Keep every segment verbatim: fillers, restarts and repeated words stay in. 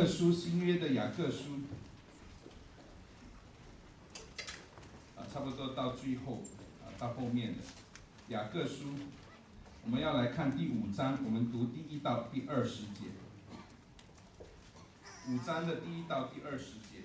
书，新约的雅各书，啊，差不多到最后，啊，到后面的雅各书，我们要来看第五章，我们读第一到第二十节。五章的第一到第二十节。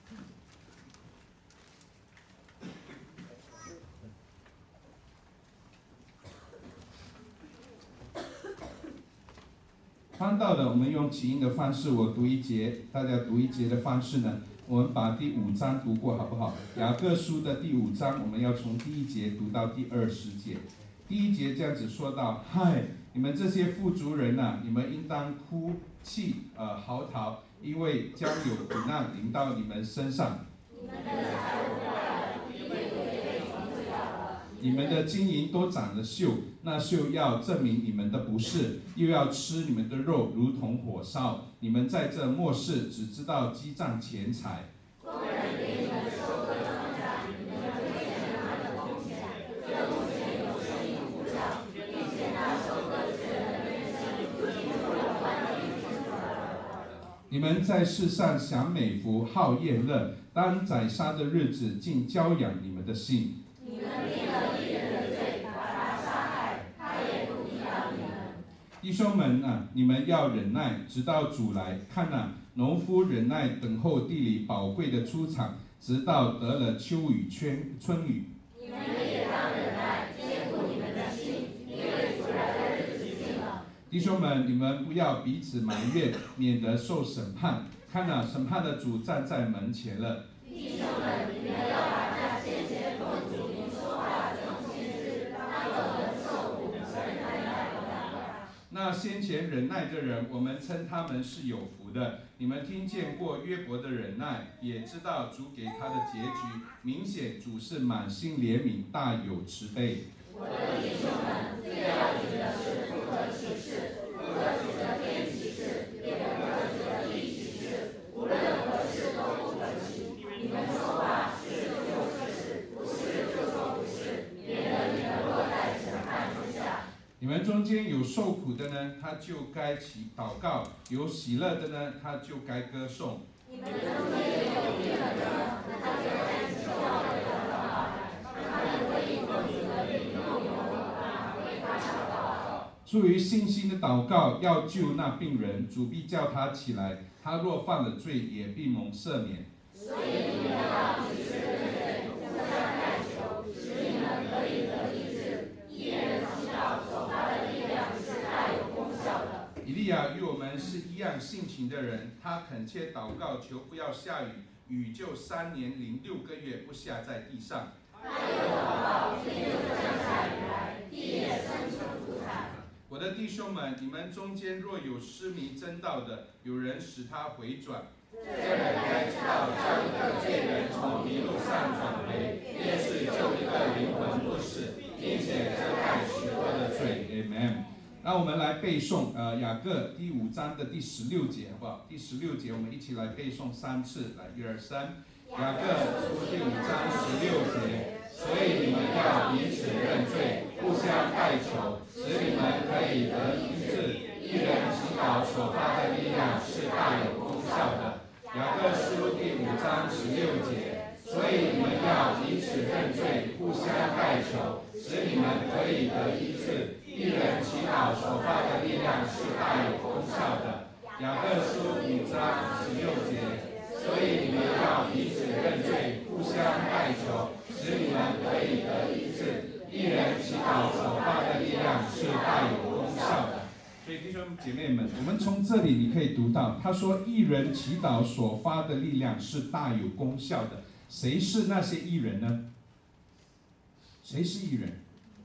翻到的，我们用起音的方式，我读一节，大家读一节的方式呢，我们把第五章读过，好不好？雅各书的第五章，我们要从第一节读到第二十节。第一节这样子说到：嗨，你们这些富足人呐、啊，你们应当哭泣，呃，嚎啕，因为将有苦难临到你们身上。你们的财物坏了，因为被虫子咬了。你们的金银都长了锈，那锈要证明你们的不是，又要吃你们的肉，如同火烧。你们在这末世只知道积攒钱财。工人给你们收割庄稼，你们亏欠他的工钱，这工钱有生意无长，并且那收割之人的人生进入了欢乐之中。你们在世上享美福，好宴乐，当宰杀的日子，竟教养你们的心。你们定了一人的罪，把他杀害，他也不抵挡你们。弟兄们啊，你们要忍耐，直到主来。看啊，农夫忍耐等候地里宝贵的出产，直到得了秋雨春春雨。你们也当忍耐，坚固你们的心，因为主来的日子近了。弟兄们，你们不要彼此埋怨，免得受审判。看啊，审判的主站在门前了。弟兄们，你们要把那先前奉主名说话这种先知当作能受苦、能忍耐的人。那先前忍耐的人，我们称他们是有福的。你们听见过约伯的忍耐，也知道主给他的结局。明显主是满心怜悯，大有慈悲。我的弟兄们，最要紧的是不可起誓，不可指着天起誓，也不可指着地起誓，无论何事都不可起。你们说话是就是是，不是就说不是，免得你们落在审判之下。你们中间有受苦的呢，他就该祈祷告；有喜乐的呢，他就该歌颂。你们中间有病了的呢，他就该祈求的祷告，他们可以奉主的名用油啊为他祷告。出于信心的祷告，要救那病人，主必叫他起来。他若犯了罪，也必蒙赦免。所以你们要彼此认罪，互相代求，使你们可以得医治。一人祈祷所发的力量是大有功效的。以利亚与我们是一样性情的人，他恳切祷告，求不要下雨，雨就三年零六个月不下在地上。他又祷告，天就降下雨来，地也生出土产。我的弟兄们，你们中间若有失迷真道的，有人使他回转。这人该知道，叫一个罪人从迷路上转回，便是救一个灵魂不死，并且遮盖许多的罪。Amen。那我们来背诵呃雅各第五章的第十六节，好不好？第十六节我们一起来背诵三次，来一二三。雅各书第五章十六节，所以你们要彼此认罪，互相代求，使你们可以得医治。一人祈祷所发的力量是大有功效的。雅各书第五章十六节，所以你们要彼此认罪，互相代求，使你们可以得医治。一人祈祷所发的力量是大有功效的。雅各书五章十六节，所以你们要彼此认罪，互相代求，使你们可以得医治。一人祈祷所发的力量是大有功效的。所以弟兄姐妹们，我们从这里你可以读到，他说义人祈祷所发的力量是大有功效的。谁是那些义人呢？谁是义人？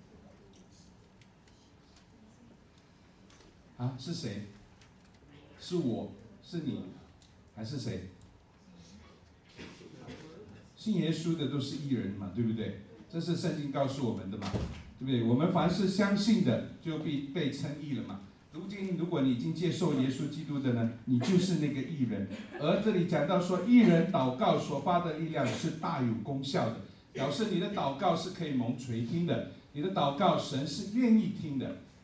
啊，是谁？是我，是你，还是谁？信耶稣的都是义人嘛，对不对？这是圣经告诉我们的嘛，对不对？我们凡是相信的，就必被称义了嘛。如今，如果你已经接受耶稣基督的呢，你就是那个义人。而这里讲到说，义人祷告所发的力量是大有功效的，表示你的祷告是可以蒙垂听的，你的祷告神是愿意听的。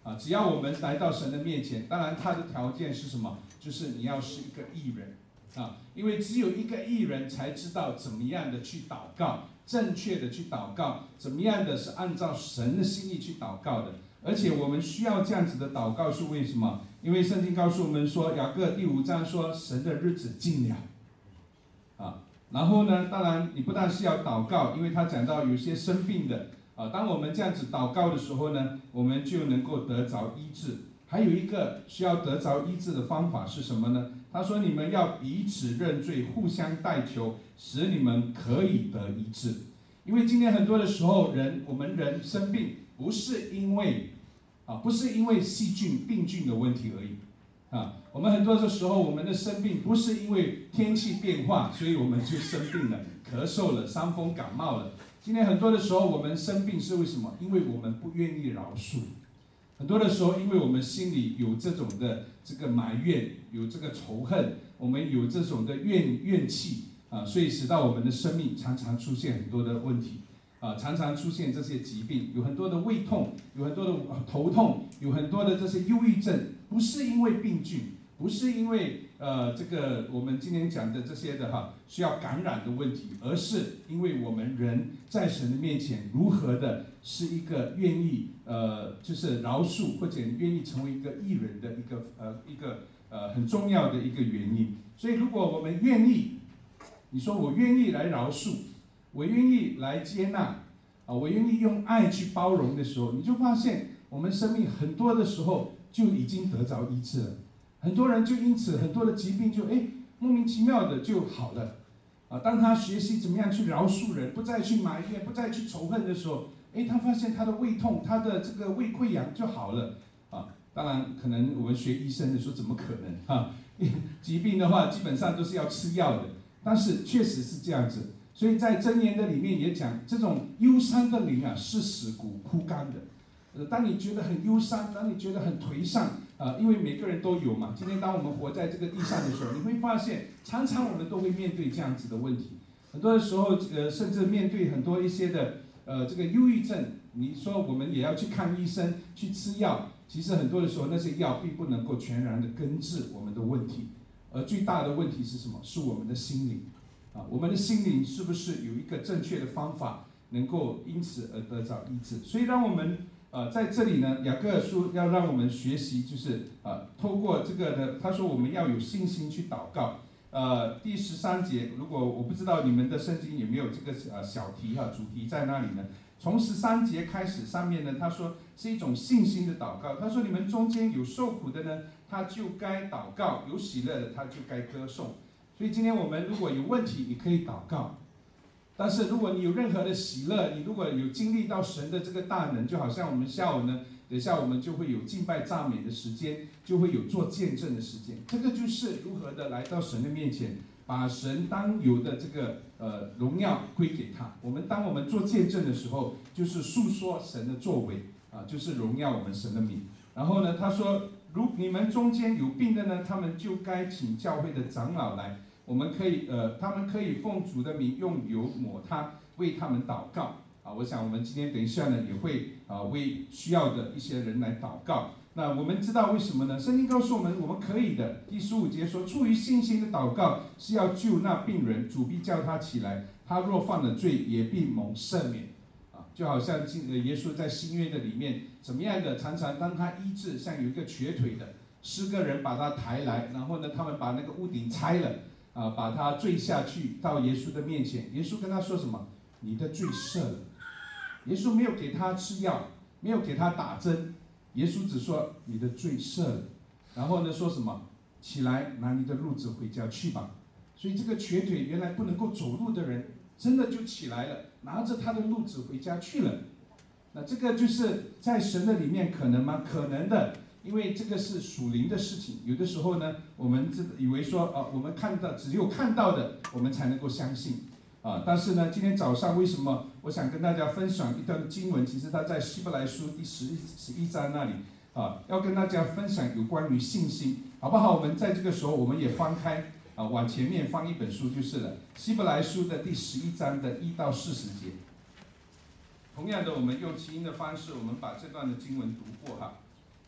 啊，只要我们来到神的面前，当然他的条件是什么？就是你要是一个义人啊，因为只有一个义人才知道怎么样的去祷告，正确的去祷告，怎么样的是按照神的心意去祷告的。而且我们需要这样子的祷告是为什么？因为圣经告诉我们说，雅各第五章说，神的日子近了啊。然后呢，当然你不但是要祷告，因为他讲到有些生病的。啊，当我们这样子祷告的时候呢，我们就能够得着医治。还有一个需要得着医治的方法是什么呢？他说：“你们要彼此认罪，互相代求，使你们可以得医治。”因为今天很多的时候，人我们人生病，不是因为啊，不是因为细菌病菌的问题而已啊。我们很多的时候，我们的生病不是因为天气变化，所以我们就生病了，咳嗽了，伤风感冒了。今天很多的时候，我们生病是为什么？因为我们不愿意饶恕。很多的时候，因为我们心里有这种的这个埋怨，有这个仇恨，我们有这种的怨怨气啊，所以使到我们的生命常常出现很多的问题啊，常常出现这些疾病，有很多的胃痛，有很多的头痛，有很多的这些忧郁症，不是因为病菌，不是因为呃这个我们今天讲的这些的哈需要感染的问题，而是因为我们人在神的面前如何的是一个愿意呃就是饶恕或者愿意成为一个义人的一个呃一个呃很重要的一个原因。所以如果我们愿意，你说我愿意来饶恕，我愿意来接纳啊，我愿意用爱去包容的时候，你就发现我们生命很多的时候就已经得着医治了。很多人就因此很多的疾病就哎莫名其妙的就好了，啊，当他学习怎么样去饶恕人，不再去埋怨，不再去仇恨的时候，哎，他发现他的胃痛，他的这个胃溃疡就好了，啊，当然可能我们学医生的说怎么可能啊？疾病的话基本上都是要吃药的，但是确实是这样子，所以在箴言的里面也讲，这种忧伤的灵啊是使骨枯干的。呃，当你觉得很忧伤，当你觉得很颓丧，啊、呃，因为每个人都有嘛。今天当我们活在这个地上的时候，你会发现，常常我们都会面对这样子的问题。很多的时候，呃，甚至面对很多一些的，呃，这个忧郁症，你说我们也要去看医生，去吃药。其实很多的时候，那些药并不能够全然的根治我们的问题。而最大的问题是什么？是我们的心灵，啊，我们的心灵是不是有一个正确的方法，能够因此而得到医治？所以让我们。呃，在这里呢，雅各书要让我们学习，就是呃，透过这个呢，他说我们要有信心去祷告。呃，第十三节，如果我不知道你们的圣经有没有这个呃小题哈、啊，主题在那里呢？从十三节开始，上面呢，他说是一种信心的祷告。他说你们中间有受苦的呢，他就该祷告；有喜乐的，他就该歌颂。所以今天我们如果有问题，你可以祷告。但是如果你有任何的喜乐，你如果有经历到神的这个大能，就好像我们下午呢，等下我们就会有敬拜赞美的时间，就会有做见证的时间。这个就是如何的来到神的面前，把神当有的这个呃荣耀归给他。我们当我们做见证的时候，就是诉说神的作为啊，就是荣耀我们神的名。然后呢，他说，如你们中间有病的呢，他们就该请教会的长老来。我们可以呃，他们可以奉主的名用油抹他，为他们祷告啊。我想我们今天等一下呢，也会啊为需要的一些人来祷告。那我们知道为什么呢？圣经告诉我们，我们可以的。第十五节说，出于信心的祷告是要救那病人，主必叫他起来。他若犯了罪，也必蒙赦免。啊，就好像耶稣在新约的里面怎么样的，常常当他医治，像有一个瘸腿的，四个人把他抬来，然后呢，他们把那个屋顶拆了。啊，把他坠下去到耶稣的面前，耶稣跟他说什么？你的罪赦了。耶稣没有给他吃药，没有给他打针，耶稣只说你的罪赦了。然后呢，说什么？起来，拿你的褥子回家去吧。所以这个瘸腿原来不能够走路的人，真的就起来了，拿着他的褥子回家去了。那这个就是在神的里面可能吗？可能的。因为这个是属灵的事情，有的时候呢，我们以为说啊，我们看到只有看到的，我们才能够相信啊。但是呢，今天早上为什么我想跟大家分享一段经文？其实它在希伯来书第十十一章那里啊，要跟大家分享有关于信心，好不好？我们在这个时候，我们也翻开啊，往前面翻一本书就是了，希伯来书的第十一章的一到四十节。同样的，我们用起音的方式，我们把这段的经文读过哈。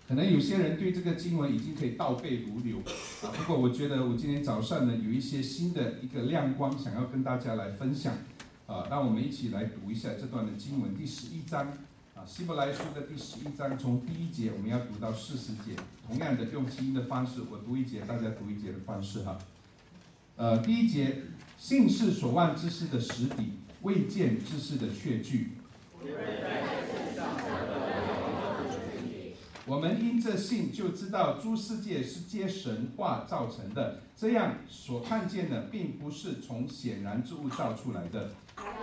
可能有些人对这个经文已经可以倒背如流啊，不过我觉得我今天早上呢有一些新的一个亮光，想要跟大家来分享啊，让我们一起来读一下这段的经文，第十一章啊，希伯来书的第十一章，从第一节我们要读到四十节，同样的用基因的方式，我读一节，大家读一节的方式哈。呃，第一节，信是所望之事的实底，未见之事的确据。我们因这信就知道诸世界是皆神话造成的，这样所看见的并不是从显然之物造出来的。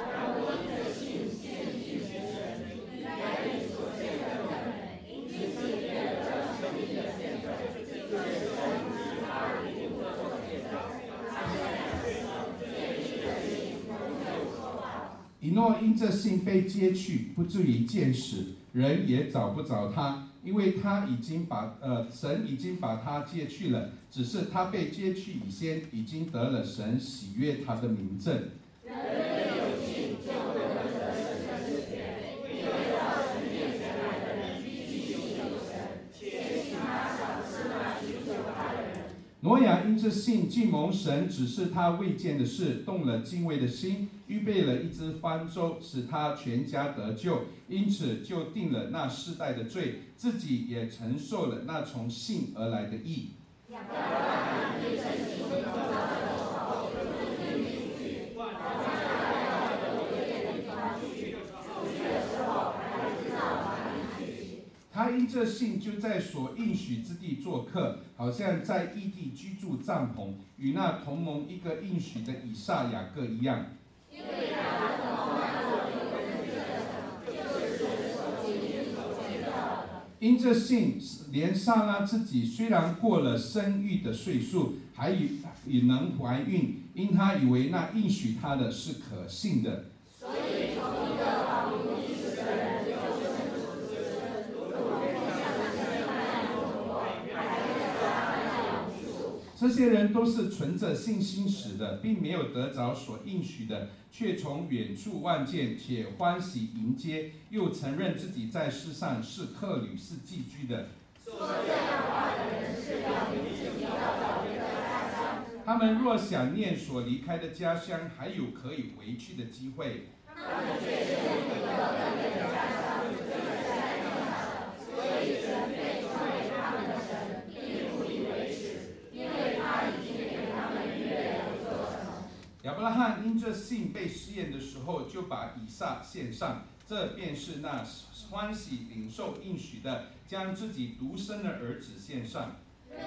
以诺因这信被接去，不至于见死，人也找不着他。因为他已经把呃神已经把他接去了，只是他被接去以前，已经得了神喜悦他的名证。挪亚因这信既蒙神指示他未见的事，动了敬畏的心，预备了一只方舟，使他全家得救，因此就定了那世代的罪，自己也承受了那从信而来的义。他因这信就在所应许之地做客，好像在异地居住帐篷，与那同盟一个应许的以撒、雅各一样。因这信，连撒拉自己虽然过了生育的岁数，还与与能怀孕，因他以为那应许他的是可信的。所以从一个毫无意识的人就这些人都是存着信心死的，并没有得着所应许的，却从远处望见，且欢喜迎接，又承认自己在世上是客旅，是寄居的。说这样话的人是要离自己要找别的家乡。他们若想念所离开的家乡，还有可以回去的机会。他们却是不得的别的家乡，就在在地上，所以神被称为他们的神，并不以为耻。亚伯拉罕因这信被试验的时候，就把以撒献上，这便是那欢喜领受应许的，将自己独生的儿子献上。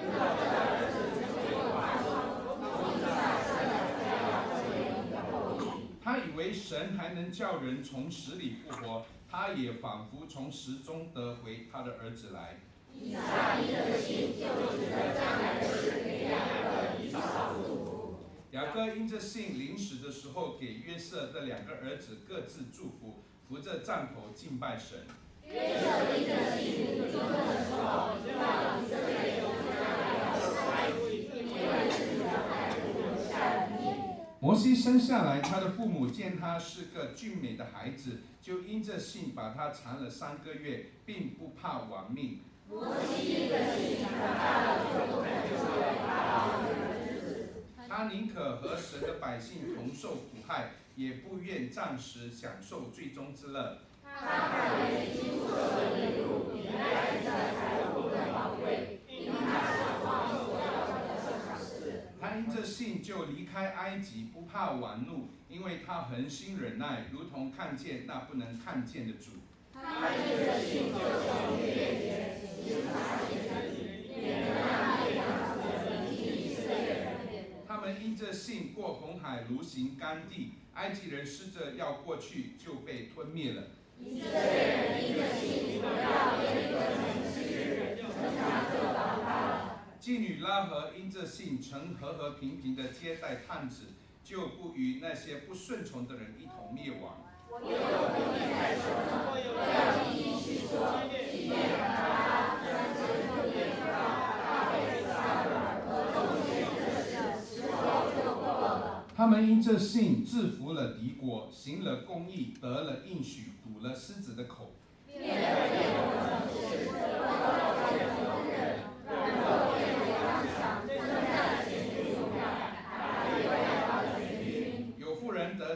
他以为神还能叫人从死里复活，他也仿佛从死中得回他的儿子来。以撒因着信就指着将来的事给雅各、以扫祝福。雅各因着信临死的时候，给约瑟的两个儿子各自祝福，扶着杖头敬拜神。约瑟因着信临终的时候，知道以色列从将来要出埃及，因为自己的爱子留下了义。摩西生下来，他的父母见他是个俊美的孩子，就因着信把他藏了三个月，并不怕亡命。摩西因着信长大了，就不肯成为法老的儿子。他宁可和神的百姓同受苦害，也不愿暂时享受最终之乐。他看为经过的迷路，比爱子的财物更宝贵，因他想望所要的这场事。他因着信就离开埃及，不怕war怒，因为他恒心忍耐，如同看见那不能看见的主。他因着信就从逾越节行法节之礼，免得那灭亡的临近以色列人。他们因着信过红海，如行干地，埃及人试着要过去，就被吞灭了。以色列人因着信回到耶利哥城七日，城墙就倒塌了。妓女拉合因着信曾和和平平地接待探子，就不与那些不顺从的人一同灭亡。我有不义在手呢，我要一一叙说，即便巴拉、三千不列法、大卫、撒尔和众先这事，时候就过了。他们因这信制服了敌国，行了公义，得了应许，堵了狮子的口。灭了列国城市，得了他的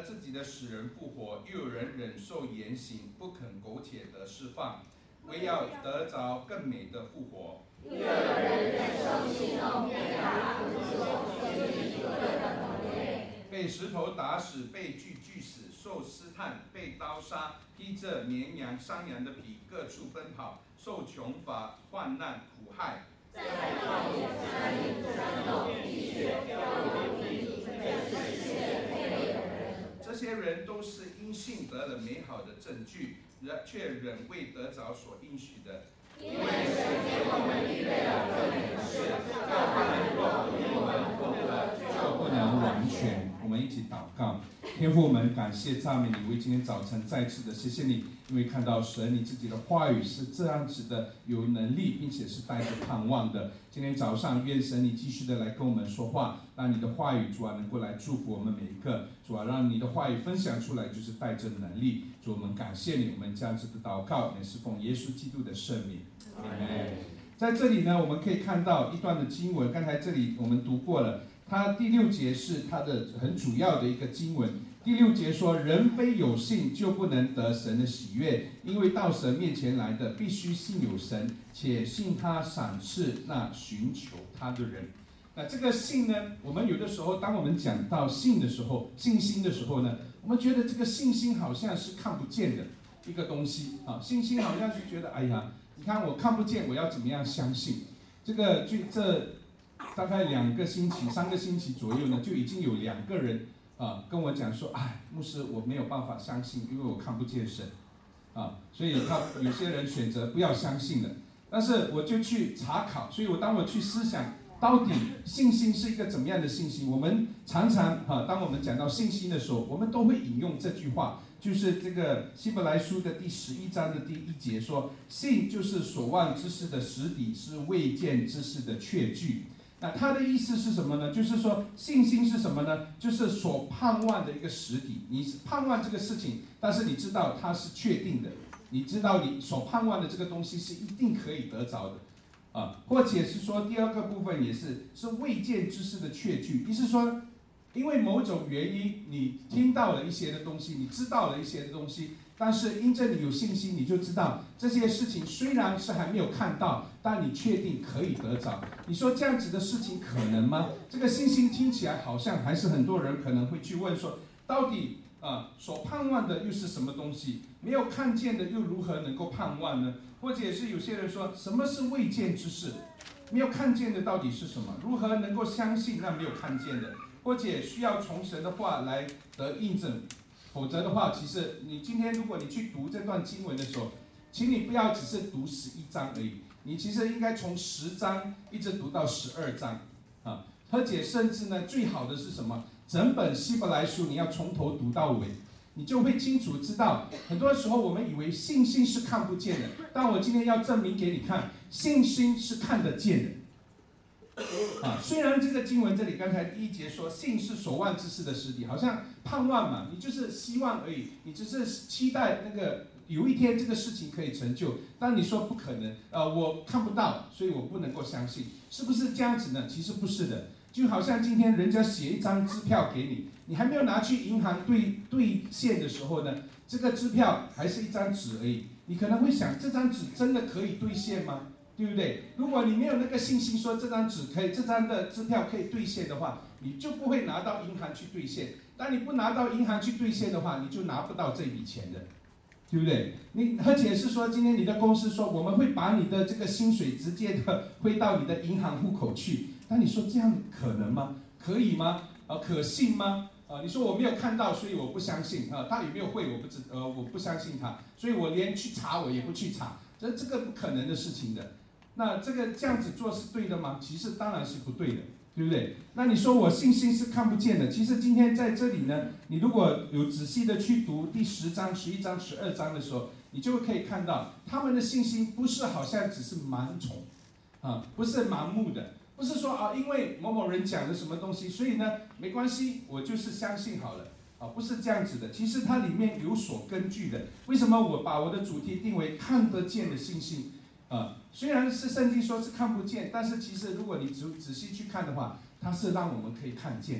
得自己的死人复活，又有人忍受严刑，不肯苟且得释放，为要得着更美的复活。 又有人忍受戏弄、鞭打、苦楚，甚至诸恶的同类。 被石头打死，被锯锯死，受试探，被刀杀，披着绵羊、山羊的皮，各处奔跑，受穷乏、患难、苦害。 在旷野、山林、山洞、地穴、掉入地里，这是世界配类的人。 这些人都是因信得了美好的证据，却仍未得着所应许的。 因为神给我们预备了更美的事，叫他们若不与我们同得， 就不能完全。我们一起祷告。天父，我们感谢赞美你，为今天早晨再次的谢谢你，因为看到神你自己的话语是这样子的有能力，并且是带着盼望的。今天早上愿神你继续的来跟我们说话，让你的话语主啊能够来祝福我们每一个，主啊让你的话语分享出来就是带着能力。主，我们感谢你，我们这样子的祷告也是奉耶稣基督的圣名。阿们。在这里呢，我们可以看到一段的经文，刚才这里我们读过了。它第六节是它的很主要的一个经文。第六节说，人非有信就不能得神的喜悦，因为到神面前来的必须信有神，且信他赏赐那寻求他的人。那这个信呢，我们有的时候当我们讲到信的时候，信心的时候呢，我们觉得这个信心好像是看不见的一个东西啊，信心好像是觉得哎呀，你看我看不见，我要怎么样相信？这个就这大概两个星期、三个星期左右呢，就已经有两个人啊跟我讲说，哎，牧师，我没有办法相信，因为我看不见神啊，所以他有些人选择不要相信了。但是我就去查考，所以我当我去思想，到底信心是一个怎么样的信心？我们常常啊，当我们讲到信心的时候，我们都会引用这句话。就是这个希伯来书的第十一章的第一节说，信就是所望之事的实底，是未见之事的确据。那它的意思是什么呢？就是说信心是什么呢？就是所盼望的一个实底。你盼望这个事情，但是你知道它是确定的，你知道你所盼望的这个东西是一定可以得着的。啊，或者是说第二个部分也是是未见之事的确据，意思说，因为某种原因，你听到了一些的东西，你知道了一些的东西，但是因着你有信心，你就知道这些事情虽然是还没有看到，但你确定可以得着。你说这样子的事情可能吗？这个信心听起来好像还是很多人可能会去问说，到底啊所盼望的又是什么东西？没有看见的又如何能够盼望呢？或者是有些人说，什么是未见之事？没有看见的到底是什么？如何能够相信那没有看见的？或者需要从神的话来得印证，否则的话，其实你今天如果你去读这段经文的时候，请你不要只是读十一章而已，你其实应该从十章一直读到十二章啊，而且甚至呢，最好的是什么？整本希伯来书你要从头读到尾，你就会清楚知道。很多时候我们以为信心是看不见的，但我今天要证明给你看，信心是看得见的。啊，虽然这个经文这里刚才第一节说信是所望之事的实底，好像盼望嘛，你就是希望而已，你只是期待那个有一天这个事情可以成就。但你说不可能，呃，我看不到，所以我不能够相信，是不是这样子呢？其实不是的，就好像今天人家写一张支票给你，你还没有拿去银行兑兑现的时候呢，这个支票还是一张纸而已，你可能会想，这张纸真的可以兑现吗？对不对？如果你没有那个信心说这张纸可以，这张的支票可以兑现的话，你就不会拿到银行去兑现。当你不拿到银行去兑现的话，你就拿不到这笔钱的，对不对？你而且是说，今天你的公司说我们会把你的这个薪水直接的汇到你的银行户口去，那你说这样可能吗？可以吗？呃，可信吗？呃，你说我没有看到，所以我不相信啊、呃，他有没有会我不知呃我不相信他，所以我连去查我也不去查，这这个不可能的事情的。那这个这样子做是对的吗？其实当然是不对的，对不对？那你说我信心是看不见的，其实今天在这里呢，你如果有仔细的去读第十章、十一章、十二章的时候，你就可以看到他们的信心不是好像只是盲从，啊，不是盲目的，不是说啊，因为某某人讲了什么东西，所以呢没关系，我就是相信好了。啊，不是这样子的，其实它里面有所根据的。为什么我把我的主题定为看得见的信心？啊，虽然是圣经说是看不见，但是其实如果你仔仔细去看的话，它是让我们可以看见的。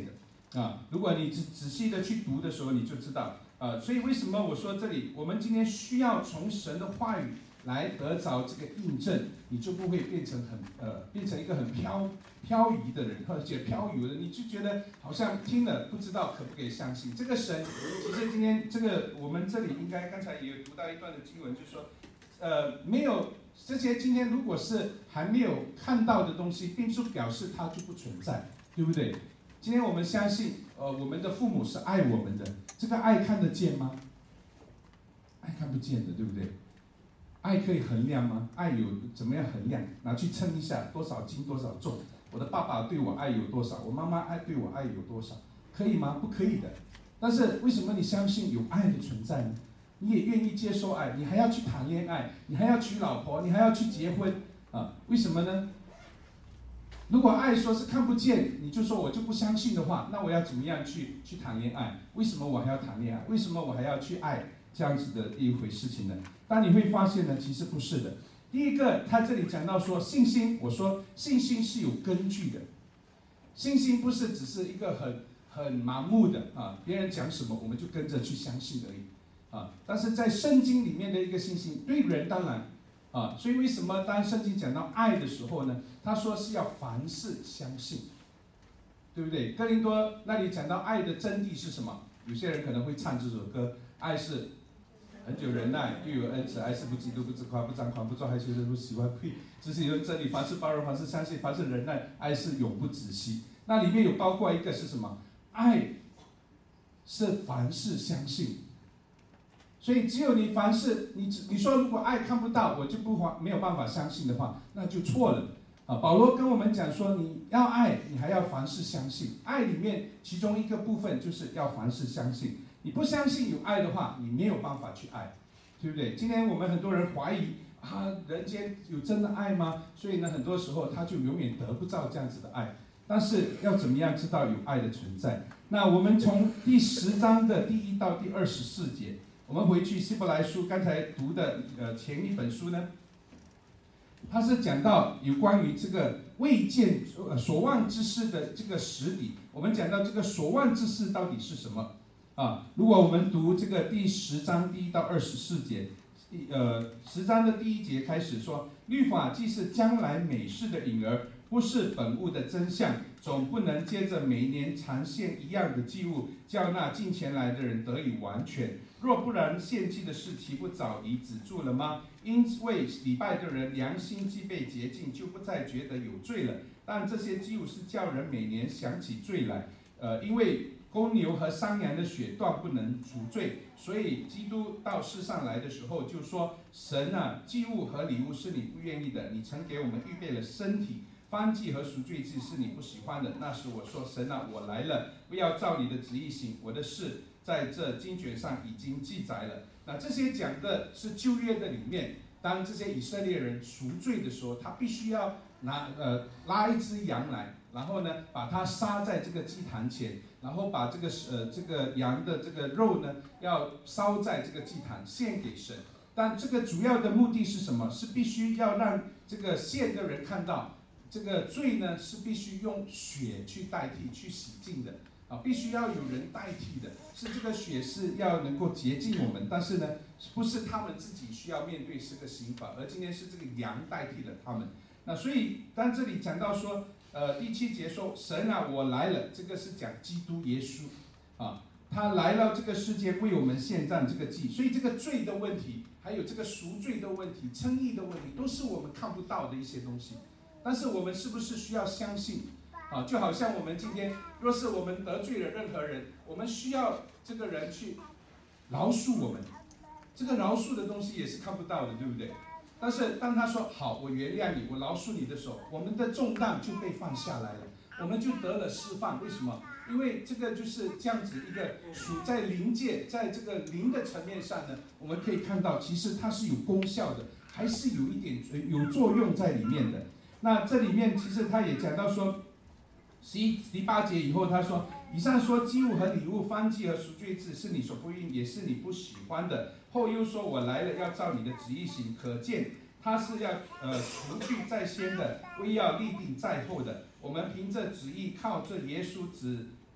啊，如果你仔仔细的去读的时候，你就知道，呃，所以为什么我说这里，我们今天需要从神的话语来得着这个印证，你就不会变成很呃，变成一个很飘漂移的人，或者漂移的，你就觉得好像听了不知道可不可以相信。这个神，其实今天这个我们这里应该刚才也有读到一段的经文，就是说，呃，没有这些今天如果是还没有看到的东西，并不表示它就不存在，对不对？今天我们相信，呃，我们的父母是爱我们的，这个爱看得见吗？爱看不见的，对不对？爱可以衡量吗？爱有怎么样衡量？拿去称一下，多少斤多少重？我的爸爸对我爱有多少？我妈妈爱对我爱有多少？可以吗？不可以的。但是为什么你相信有爱的存在呢？你也愿意接受爱，你还要去谈恋爱，你还要娶老婆，你还要去结婚啊？为什么呢？如果爱说是看不见，你就说我就不相信的话，那我要怎么样去去谈恋爱？为什么我还要谈恋爱？为什么我还要去爱这样子的一回事情呢？但你会发现呢，其实不是的。第一个，他这里讲到说信心，我说信心是有根据的，信心不是只是一个很很盲目的啊，别人讲什么我们就跟着去相信而已啊。但是在圣经里面的一个信心，对人当然啊，所以为什么当圣经讲到爱的时候呢？他说是要凡事相信，对不对？哥林多那里讲到爱的真谛是什么？有些人可能会唱这首歌，爱是恒久忍耐，又有恩慈，爱是不嫉妒，不自夸，不张狂，不做害羞的，不喜欢亏，只是有真理，凡事包容，凡事相信，凡事忍耐，爱是永不止息。那里面有包括一个是什么？爱是凡事相信。所以只有你凡事，你你说如果爱看不到，我就不没有办法相信的话，那就错了。啊，保罗跟我们讲说，你要爱，你还要凡事相信。爱里面其中一个部分就是要凡事相信。你不相信有爱的话，你没有办法去爱，对不对？今天我们很多人怀疑啊，人间有真的爱吗？所以呢，很多时候他就永远得不到这样子的爱。但是要怎么样知道有爱的存在？那我们从第十章的第一到第二十四节。我们回去希伯来书刚才读的呃前一本书呢，它是讲到有关于这个未见呃所望之事的这个实底。我们讲到这个所望之事到底是什么啊？如果我们读这个第十章第一到二十四节，呃十章的第一节开始说，律法既是将来美事的影儿，不是本物的真相，总不能接着每年常献一样的祭物，叫那近前来的人得以完全。若不然，献祭的事岂不早已止住了吗？因为礼拜的人良心既被洁净，就不再觉得有罪了。但这些祭物是叫人每年想起罪来。呃，因为公牛和山羊的血断不能除罪，所以基督到世上来的时候就说：神啊，祭物和礼物是你不愿意的，你曾给我们预备了身体。燔祭和赎罪祭是你不喜欢的。那时我说：神啊，我来了，不要照你的旨意行，我的事在这经卷上已经记载了。那这些讲的是旧约的里面，当这些以色列人赎罪的时候，他必须要拿呃拉一只羊来，然后呢把它杀在这个祭坛前，然后把这个呃这个羊的这个肉呢要烧在这个祭坛献给神。但这个主要的目的是什么？是必须要让这个献的人看到，这个罪呢是必须用血去代替、去洗净的。啊，必须要有人代替的，是这个血是要能够洁净我们，但是呢，不是他们自己需要面对这个刑罚，而今天是这个羊代替了他们。那所以当这里讲到说，呃，第七节说，神啊，我来了，这个是讲基督耶稣，啊，他来到这个世界为我们献上这个祭，所以这个罪的问题，还有这个赎罪的问题、称义的问题，都是我们看不到的一些东西。但是我们是不是需要相信？啊，就好像我们今天，若是我们得罪了任何人，我们需要这个人去饶恕我们。这个饶恕的东西也是看不到的，对不对？但是当他说好，我原谅你，我饶恕你的时候，我们的重担就被放下来了，我们就得了释放。为什么？因为这个就是这样子一个属在灵界，在这个灵的层面上呢，我们可以看到，其实它是有功效的，还是有一点有作用在里面的。那这里面其实他也讲到说。十一、第八节以后，他说：“以上说祭物和礼物、燔祭和赎罪祭是你所不愿，也是你不喜欢的。后又说我来了，要照你的旨意行。可见他是要呃除去在先的，为要立定在后的。我们凭着旨意，靠着耶稣只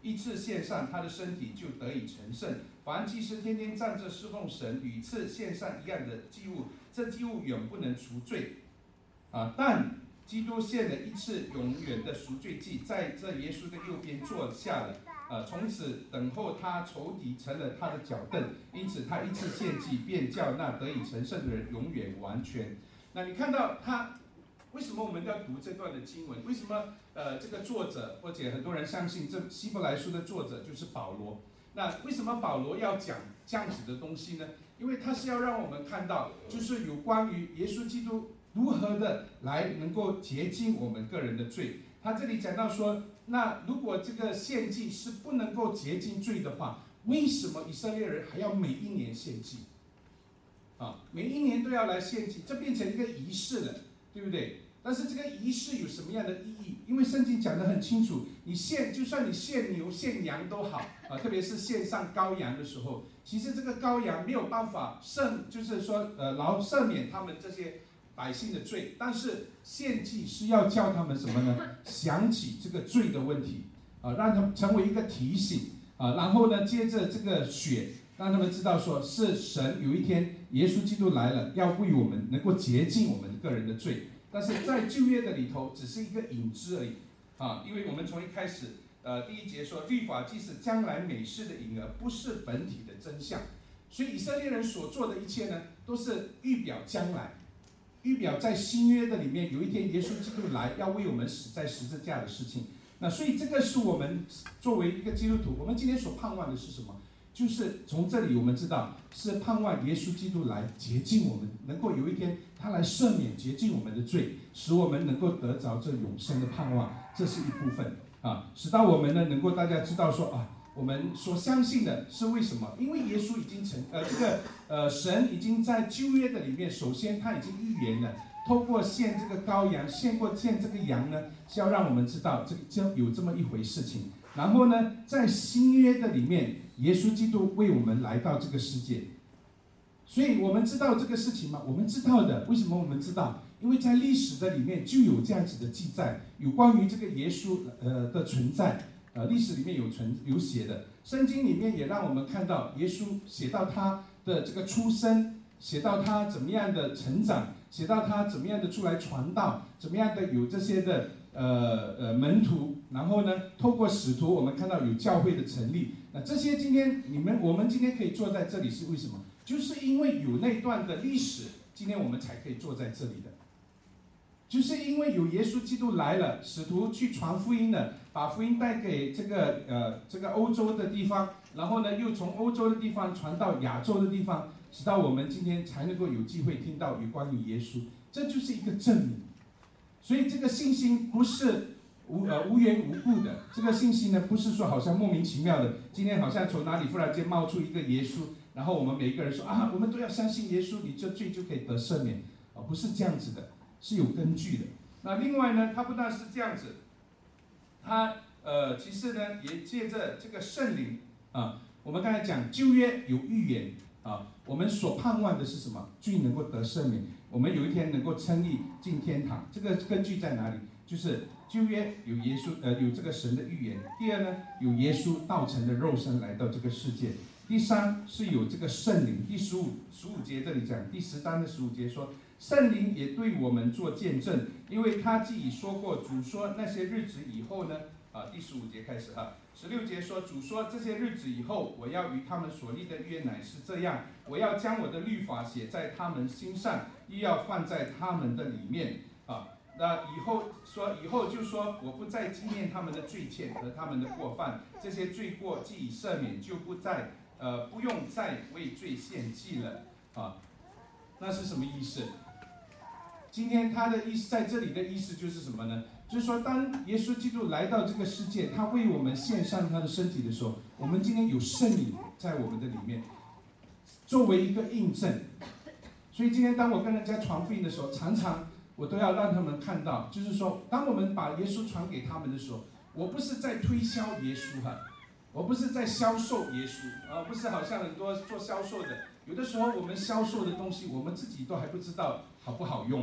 一次献上，他的身体就得以成圣。凡祭司天天站着侍奉神，屡次献上一样的祭物，这祭物永不能除罪。啊，但基督献了一次永远的赎罪祭，在这耶稣的右边坐下了。呃，从此等候他仇敌成了他的脚凳，因此他一次献祭，便叫那得以成圣的人永远完全。那你看到他为什么我们要读这段的经文？为什么呃这个作者，或者很多人相信这希伯来书的作者就是保罗？那为什么保罗要讲这样子的东西呢？因为他是要让我们看到，就是有关于耶稣基督如何的来能够洁净我们个人的罪。他这里讲到说，那如果这个献祭是不能够洁净罪的话，为什么以色列人还要每一年献祭？啊，每一年都要来献祭，这变成一个仪式了，对不对？但是这个仪式有什么样的意义？因为圣经讲得很清楚，你献，就算你献牛献羊都好啊，特别是献上羔羊的时候，其实这个羔羊没有办法赦，就是说呃劳赦免他们这些百姓的罪，但是献祭是要叫他们什么呢？想起这个罪的问题啊，让他们成为一个提醒啊，然后呢，接着这个血，让他们知道说是神有一天耶稣基督来了，要为我们能够洁净我们个人的罪。但是在旧约的里头，只是一个影子而已啊，因为我们从一开始，呃，第一节说，律法既是将来美事的影儿，不是本体的真相。所以以色列人所做的一切呢，都是预表将来，预表在新约的里面，有一天耶稣基督来，要为我们死在十字架的事情。那所以这个是我们作为一个基督徒，我们今天所盼望的是什么？就是从这里我们知道，是盼望耶稣基督来洁净我们，能够有一天他来赦免洁净我们的罪，使我们能够得着这永生的盼望，这是一部分啊，使到我们呢能够大家知道说啊，我们所相信的是为什么？因为耶稣已经成呃这个呃神已经在旧约的里面，首先他已经预言了，透过献这个羔羊，献过献这个羊呢，是要让我们知道这个就有这么一回事情。然后呢，在新约的里面，耶稣基督为我们来到这个世界，所以我们知道这个事情吗？我们知道的。为什么我们知道？因为在历史的里面就有这样子的记载，有关于这个耶稣呃的存在，呃历史里面有存有写的，圣经里面也让我们看到耶稣写到他的这个出生，写到他怎么样的成长，写到他怎么样的出来传道，怎么样的有这些的呃呃门徒，然后呢，透过使徒，我们看到有教会的成立。那这些今天你们我们今天可以坐在这里是为什么？就是因为有那段的历史，今天我们才可以坐在这里的。就是因为有耶稣基督来了，使徒去传福音了，把福音带给这个呃这个欧洲的地方，然后呢又从欧洲的地方传到亚洲的地方，直到我们今天才能够有机会听到有关于耶稣，这就是一个证明。所以这个信心不是无呃无缘无故的，这个信心呢不是说好像莫名其妙的，今天好像从哪里忽然间冒出一个耶稣，然后我们每一个人说啊，我们都要相信耶稣，你这罪就可以得赦免啊，不是这样子的，是有根据的。那另外呢，它不但是这样子，它呃其实呢也借着这个圣灵啊，我们刚才讲旧约有预言啊，我们所盼望的是什么？罪能够得赦免。我们有一天能够称义进天堂，这个根据在哪里？就是旧约有耶稣，呃，有这个神的预言。第二呢，有耶稣道成的肉身来到这个世界。第三是有这个圣灵。第十五十五节这里讲，第十章的十五节说，圣灵也对我们做见证，因为他既已说过，主说那些日子以后呢，啊，第十五节开始啊。十六节说，主说这些日子以后，我要与他们所立的约乃是这样，我要将我的律法写在他们心上，又要放在他们的里面啊。那以后说，以后就说，我不再纪念他们的罪愆和他们的过犯，这些罪过既已赦免，就不再呃不用再为罪献祭了啊。那是什么意思？今天他的意思在这里的意思就是什么呢？就是说，当耶稣基督来到这个世界，他为我们献上他的身体的时候，我们今天有圣灵在我们的里面，作为一个印证。所以今天当我跟人家传福音的时候，常常我都要让他们看到，就是说，当我们把耶稣传给他们的时候，我不是在推销耶稣哈，我不是在销售耶稣啊，不是好像很多做销售的，有的时候我们销售的东西，我们自己都还不知道好不好用哈。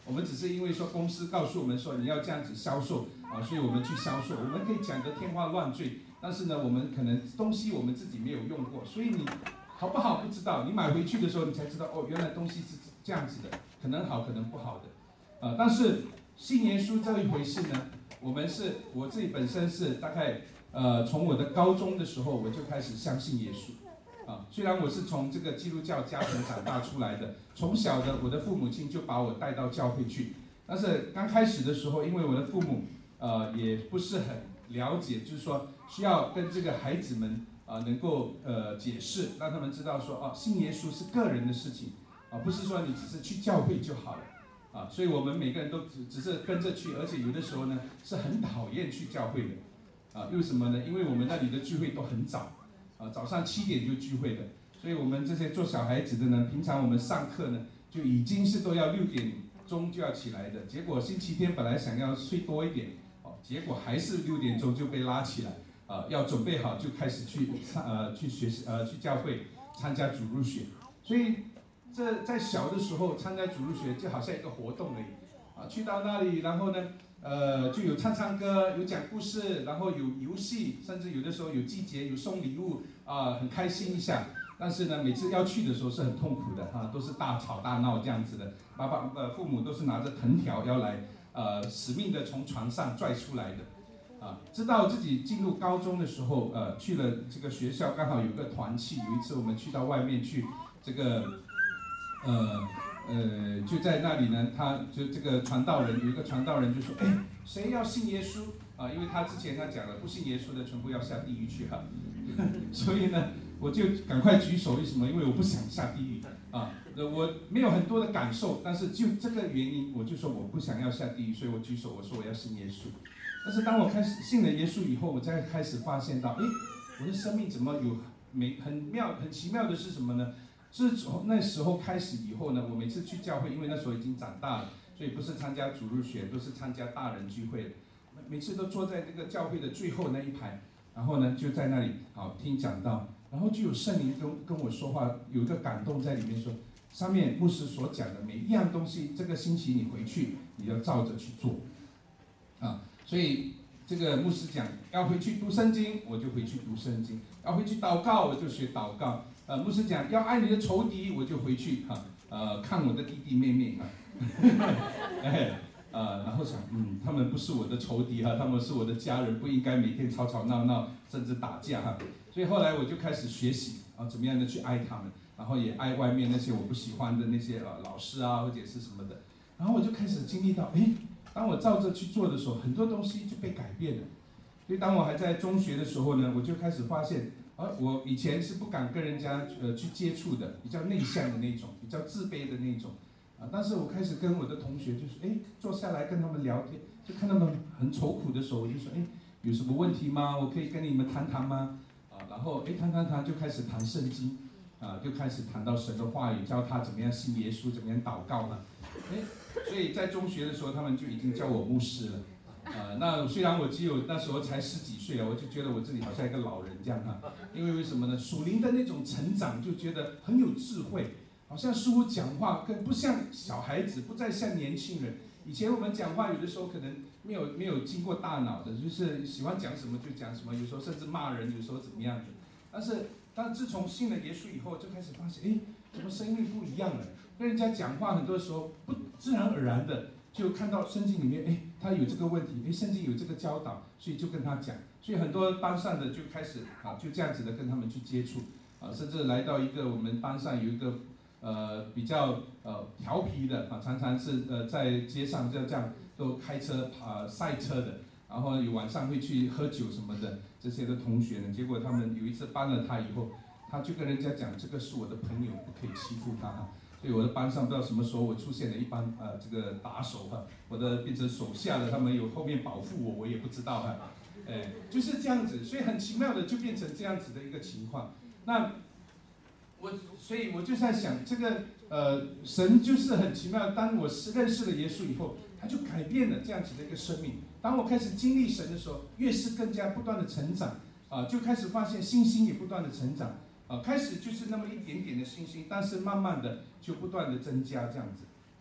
我们只是因为说公司告诉我们说你要这样子销售啊，所以我们去销售。我们可以讲得天花乱坠，但是呢，我们可能东西我们自己没有用过，所以你好不好不知道。你买回去的时候，你才知道哦，原来东西是这样子的，可能好，可能不好的。啊，但是信耶稣这一回事呢，我们是我自己本身是大概呃从我的高中的时候我就开始相信耶稣。啊，虽然我是从这个基督教家庭长大出来的，从小的我的父母亲就把我带到教会去，但是刚开始的时候，因为我的父母呃也不是很了解，就是说需要跟这个孩子们啊、呃、能够呃解释，让他们知道说啊信耶稣是个人的事情啊，不是说你只是去教会就好了啊，所以我们每个人都只只是跟着去，而且有的时候呢是很讨厌去教会的啊，为什么呢？因为我们那里的聚会都很早。啊，早上七点就聚会的，所以我们这些做小孩子的呢，平常我们上课呢就已经是都要六点钟就要起来的，结果星期天本来想要睡多一点，哦，结果还是六点钟就被拉起来，啊，要准备好就开始去呃去学习呃去教会参加主日学，所以这在小的时候参加主日学就好像一个活动而已，啊，去到那里然后呢。呃，就有唱唱歌，有讲故事，然后有游戏，甚至有的时候有季节，有送礼物啊、呃，很开心一下。但是呢，每次要去的时候是很痛苦的哈、啊，都是大吵大闹这样子的。爸爸呃父母都是拿着藤条要来呃死命的从床上拽出来的，啊，知道自己进入高中的时候，呃，去了这个学校，刚好有个团契，有一次我们去到外面去，这个呃。呃，就在那里呢，他就这个传道人有一个传道人就说，哎，谁要信耶稣啊？因为他之前他讲了，不信耶稣的全部要下地狱去哈。所以呢，我就赶快举手，为什么？因为我不想下地狱啊。我没有很多的感受，但是就这个原因，我就说我不想要下地狱，所以我举手，我说我要信耶稣。但是当我开始信了耶稣以后，我才开始发现到，哎，我的生命怎么有美很妙很奇妙的是什么呢？自从那时候开始以后呢，我每次去教会，因为那时候已经长大了，所以不是参加主日学，都是参加大人聚会。每次都坐在这个教会的最后那一排，然后呢就在那里好听讲道，然后就有圣灵跟跟我说话，有一个感动在里面说，上面牧师所讲的每一样东西，这个星期你回去你要照着去做，啊，所以这个牧师讲要回去读圣经，我就回去读圣经；要回去祷告，我就学祷告。呃，牧师讲要爱你的仇敌，我就回去哈、啊，呃，看我的弟弟妹妹哈，哎，呃，然后想，嗯，他们不是我的仇敌哈、啊，他们是我的家人，不应该每天吵吵闹闹，甚至打架哈、啊。所以后来我就开始学习啊，怎么样的去爱他们，然后也爱外面那些我不喜欢的那些呃老师啊，或者是什么的。然后我就开始经历到，哎，当我照着去做的时候，很多东西就被改变了。所以当我还在中学的时候呢，我就开始发现。而我以前是不敢跟人家呃去接触的，比较内向的那种，比较自卑的那种，啊，但是我开始跟我的同学就是，哎，坐下来跟他们聊天，就看他们很愁苦的时候，我就说，哎，有什么问题吗？我可以跟你们谈谈吗？啊，然后哎谈谈谈就开始谈圣经，啊，就开始谈到神的话语，教他怎么样信耶稣，怎么样祷告呢？哎，所以在中学的时候，他们就已经叫我牧师了。呃，那虽然我只有那时候才十几岁啊，我就觉得我自己好像一个老人这样哈、啊，因为为什么呢？属灵的那种成长，就觉得很有智慧，好像似乎讲话更不像小孩子，不再像年轻人。以前我们讲话有的时候可能没有没有经过大脑的，就是喜欢讲什么就讲什么，有时候甚至骂人，有时候怎么样的。但是当自从信了耶稣以后，就开始发现，哎，怎么生命不一样了？跟人家讲话很多时候不自然而然的。就看到圣经里面，哎，他有这个问题，哎，圣经有这个教导，所以就跟他讲，所以很多班上的就开始啊，就这样子的跟他们去接触，啊，甚至来到一个我们班上有一个呃比较呃调皮的啊，常常是呃在街上就这样都开车啊赛车的，然后有晚上会去喝酒什么的这些的同学呢，结果他们有一次帮了他以后，他就跟人家讲，这个是我的朋友，不可以欺负他哈。所以我的班上不知道什么时候我出现了一班呃这个打手哈，我的变成手下了，他们有后面保护我，我也不知道哈，哎，就是这样子，所以很奇妙的就变成这样子的一个情况。那我所以我就在想，这个呃神就是很奇妙，当我是认识了耶稣以后，他就改变了这样子的一个生命。当我开始经历神的时候，越是更加不断的成长啊、呃，就开始发现信心也不断的成长。啊，开始就是那么一点点的信心，但是慢慢的就不断的增加这样子。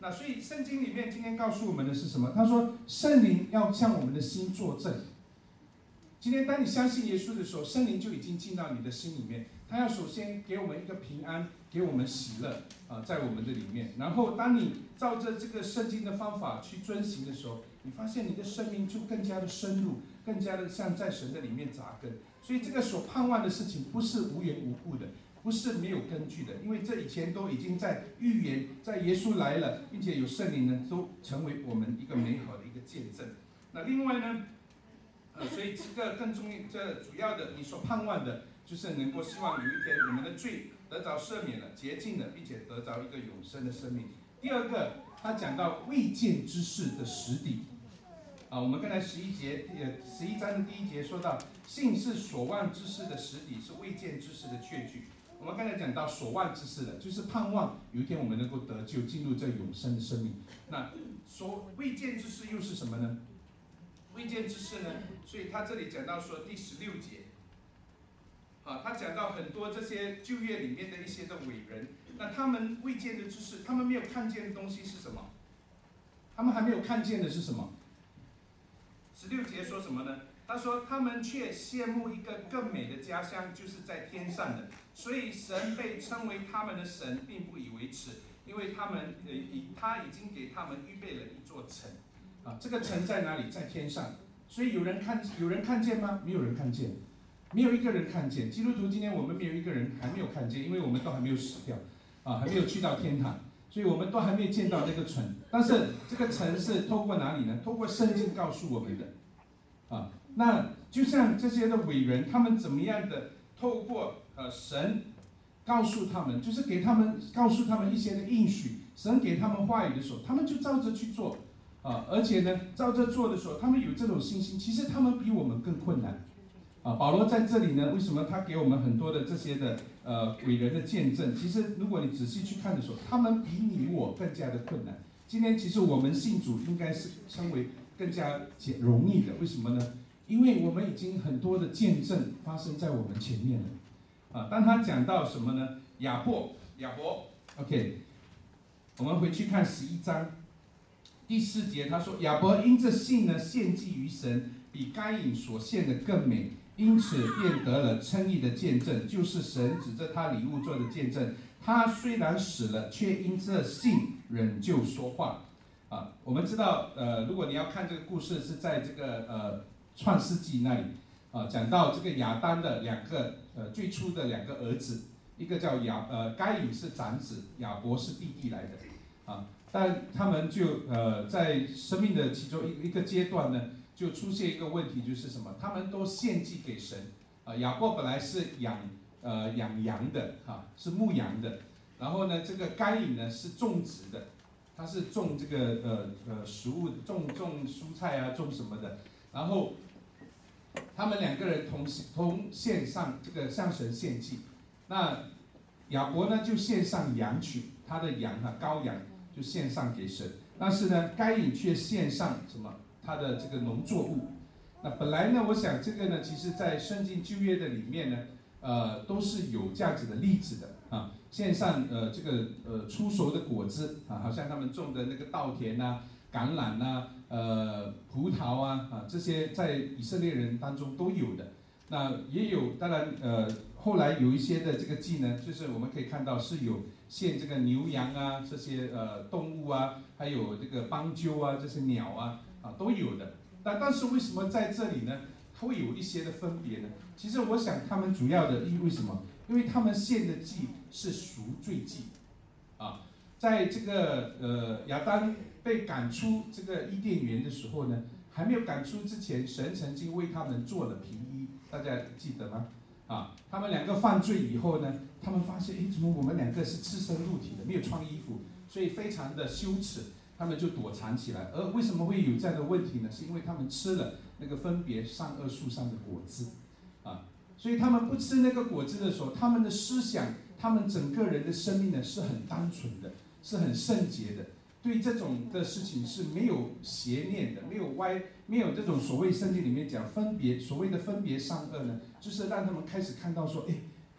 那所以圣经里面今天告诉我们的是什么？他说圣灵要向我们的心作证。今天当你相信耶稣的时候，圣灵就已经进到你的心里面，他要首先给我们一个平安，给我们喜乐啊，在我们的里面。然后当你照着这个圣经的方法去遵行的时候，你发现你的生命就更加的深入，更加的像在神的里面扎根。所以这个所盼望的事情不是无缘无故的，不是没有根据的，因为这以前都已经在预言，在耶稣来了，并且有圣灵呢，都成为我们一个美好的一个见证。那另外呢，呃，所以这个更重要，这主要的你所盼望的，就是能够希望有一天我们的罪得着赦免了、洁净了，并且得着一个永生的生命。第二个，他讲到未见之事的实底。啊，我们刚才十一节，呃，十一章的第一节说到，信是所望之事的实底，是未见之事的确据。我们刚才讲到所望之事的，就是盼望有一天我们能够得救，进入这永生的生命。那所未见之事又是什么呢？未见之事呢？所以他这里讲到说第十六节，啊，他讲到很多这些旧约里面的一些的伟人，那他们未见的之事，他们没有看见的东西是什么？他们还没有看见的是什么？十六节说什么呢？他说他们却羡慕一个更美的家乡，就是在天上的，所以神被称为他们的神，并不以为耻，因为他们呃以他已经给他们预备了一座城，啊，这个城在哪里？在天上。所以有人看有人看见吗？没有人看见，没有一个人看见。基督徒今天我们没有一个人还没有看见，因为我们都还没有死掉，啊，还没有去到天堂。所以我们都还没有见到那个城，但是这个城是透过哪里呢？透过圣经告诉我们的，啊，那就像这些的伟人，他们怎么样的透过呃神告诉他们，就是给他们告诉他们一些的应许，神给他们话语的时候，他们就照着去做，啊，而且呢，照着做的时候，他们有这种信心，其实他们比我们更困难。啊，保罗在这里呢，为什么他给我们很多的这些的呃伟人的见证？其实如果你仔细去看的时候，他们比你我更加的困难。今天其实我们信主应该是称为更加容易的，为什么呢？因为我们已经很多的见证发生在我们前面了。啊，当他讲到什么呢？亚伯，亚伯 ，OK， 我们回去看十一章第四节，他说亚伯因这信呢，献祭于神，比该隐所献的更美。因此便得了称义的见证，就是神指着他礼物做的见证。他虽然死了，却因这信仍旧说话。啊，我们知道，呃，如果你要看这个故事，是在这个呃创世纪那里，啊，讲到这个亚当的两个呃最初的两个儿子，一个叫亚呃该隐是长子，亚伯是弟弟来的，啊，但他们就呃在生命的其中一一个阶段呢。就出现一个问题，就是什么？他们都献祭给神，啊，亚伯本来是养呃养羊的，哈、啊，是牧羊的。然后呢，这个该隐呢是种植的，他是种这个呃呃食物，种种蔬菜啊，种什么的。然后他们两个人同同献上这个向神献祭。那亚伯呢就献上羊群，他的羊啊羔羊就献上给神。但是呢，该隐却献上什么？他的这个农作物，那本来呢，我想这个呢，其实在圣经旧约的里面呢，呃，都是有这样子的例子的啊。献上呃这个呃出熟的果子啊，好像他们种的那个稻田呐、橄榄呐、呃葡萄啊啊这些，在以色列人当中都有的。那也有，当然呃后来有一些的这个祭呢，就是我们可以看到是有献这个牛羊啊这些呃动物啊，还有这个斑鸠啊这些鸟啊。啊，都有的，但但是为什么在这里呢，会有一些的分别呢？其实我想他们主要的因为什么？因为他们献的祭是赎罪祭，啊，在这个呃亚当被赶出这个伊甸园的时候呢，还没有赶出之前，神曾经为他们做了皮衣，大家记得吗？啊，他们两个犯罪以后呢，他们发现，哎，怎么我们两个是赤身露体的，没有穿衣服，所以非常的羞耻。他们就躲藏起来，而为什么会有这样的问题呢？是因为他们吃了那个分别善恶树上的果子，啊，所以他们不吃那个果子的时候，他们的思想，他们整个人的生命呢是很单纯的，是很圣洁的，对这种的事情是没有邪念的，没有歪，没有这种所谓圣经里面讲分别，所谓的分别善恶呢，就是让他们开始看到说，哎，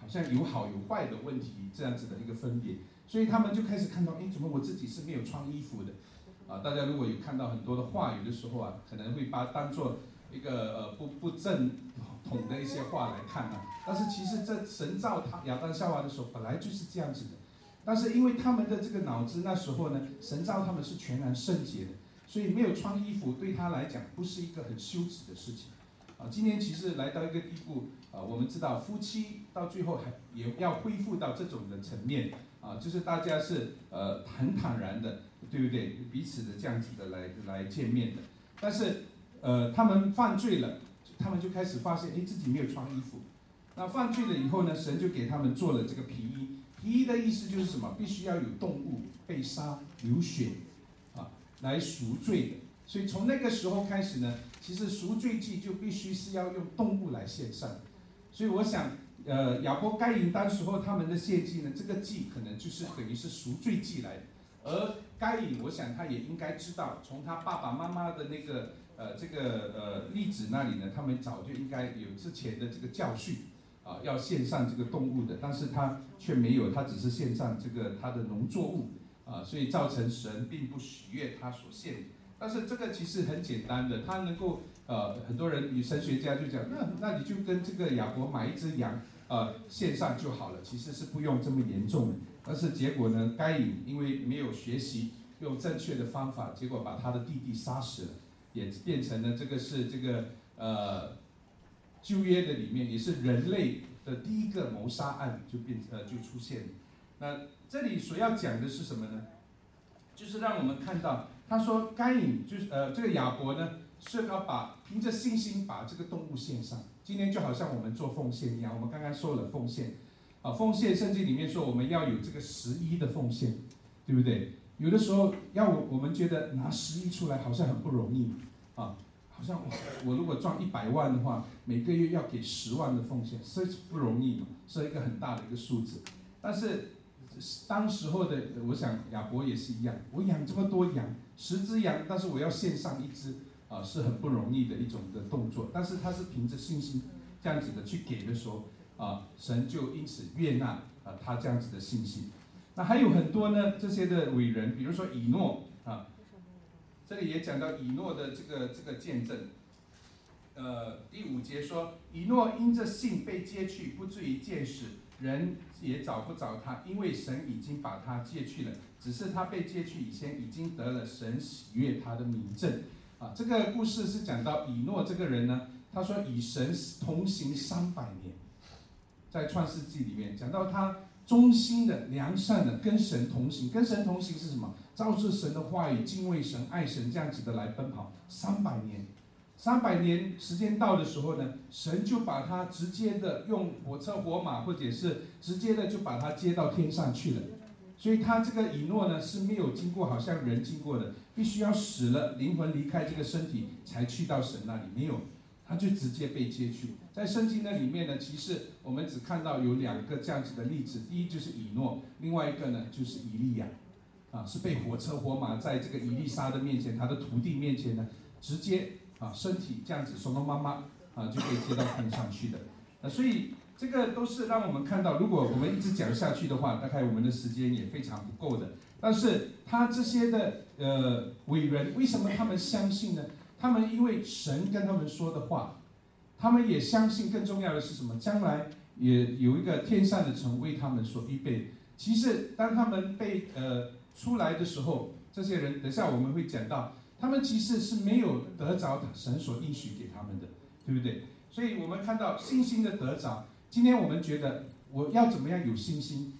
好像有好有坏的问题这样子的一个分别，所以他们就开始看到，哎，怎么我自己是没有穿衣服的？啊，大家如果有看到很多的话，有的时候啊，可能会把它当做一个呃不不正统的一些话来看啊。但是其实这神造他亚当夏娃的时候本来就是这样子的，但是因为他们的这个脑子那时候呢，神造他们是全然圣洁的，所以没有穿衣服对他来讲不是一个很羞耻的事情。啊，今天其实来到一个地步，啊，我们知道夫妻到最后还也要恢复到这种的层面，啊，就是大家是呃很坦然的，对不对？彼此的这样子的来来见面的。但是呃他们犯罪了，他们就开始发现，哎，自己没有穿衣服。那犯罪了以后呢，神就给他们做了这个皮衣。皮衣的意思就是什么？必须要有动物被杀流血，啊，来赎罪的。所以从那个时候开始呢，其实赎罪祭就必须是要用动物来献上。所以我想，呃，亚伯该隐当时候他们的献祭呢，这个祭可能就是等于是赎罪祭来的。而该隐，我想他也应该知道，从他爸爸妈妈的那个呃这个呃例子那里呢，他们早就应该有之前的这个教训，啊，要献上这个动物的，但是他却没有，他只是献上这个他的农作物，啊，所以造成神并不喜悦他所献的。但是这个其实很简单的，他能够呃，很多人与神学家就讲，那那你就跟这个亚伯买一只羊，呃，献上就好了，其实是不用这么严重的。但是结果呢，该隐因为没有学习用正确的方法，结果把他的弟弟杀死了，也变成了这个是这个呃旧约的里面也是人类的第一个谋杀案就变呃就出现了。那这里所要讲的是什么呢？就是让我们看到。他说：“该隐就是呃，这个亚伯呢，是要把凭着信心把这个动物献上。今天就好像我们做奉献一样，我们刚刚说了奉献，啊，奉献圣经里面说我们要有这个十一的奉献，对不对？有的时候要我们觉得拿十一出来好像很不容易，啊，好像我我如果赚一百万的话，每个月要给十万的奉献，这是不容易嘛，是一个很大的一个数字。但是当时候的，我想亚伯也是一样，我养这么多羊。”十只羊，但是我要献上一只，啊，是很不容易的一种的动作。但是他是凭着信心这样子的去给的时候，啊，神就因此悦纳啊他这样子的信心。那还有很多呢这些的伟人，比如说以诺啊，这里也讲到以诺的这个这个见证。呃，第五节说，以诺因着信被接去，不至于见死，人也找不着他，因为神已经把他接去了。只是他被接去以前，已经得了神喜悦他的名证。啊，这个故事是讲到以诺这个人呢，他说与神同行三百年，在创世纪里面讲到他忠心的、良善的跟神同行。跟神同行是什么？照着神的话语，敬畏神、爱神这样子的来奔跑三百年。三百年时间到的时候呢，神就把他直接的用火车火马，或者是直接的就把他接到天上去了。所以他这个以诺呢是没有经过好像人经过的，必须要死了，灵魂离开这个身体才去到神那里，没有，他就直接被接去。在圣经的里面呢，其实我们只看到有两个这样子的例子，第一就是以诺，另外一个呢就是以利亚，啊，是被火车火马在这个以利沙的面前，他的徒弟面前呢，直接啊身体这样子松松妈妈啊就被接到天上去的。啊，所以这个都是让我们看到，如果我们一直讲下去的话，大概我们的时间也非常不够的。但是他这些的呃伟人，为什么他们相信呢？他们因为神跟他们说的话，他们也相信。更重要的是什么？将来也有一个天上的城为他们所预备。其实当他们被呃出来的时候，这些人，等一下我们会讲到，他们其实是没有得着神所应许给他们的，对不对？所以我们看到信心的得着。今天我们觉得我要怎么样有信心？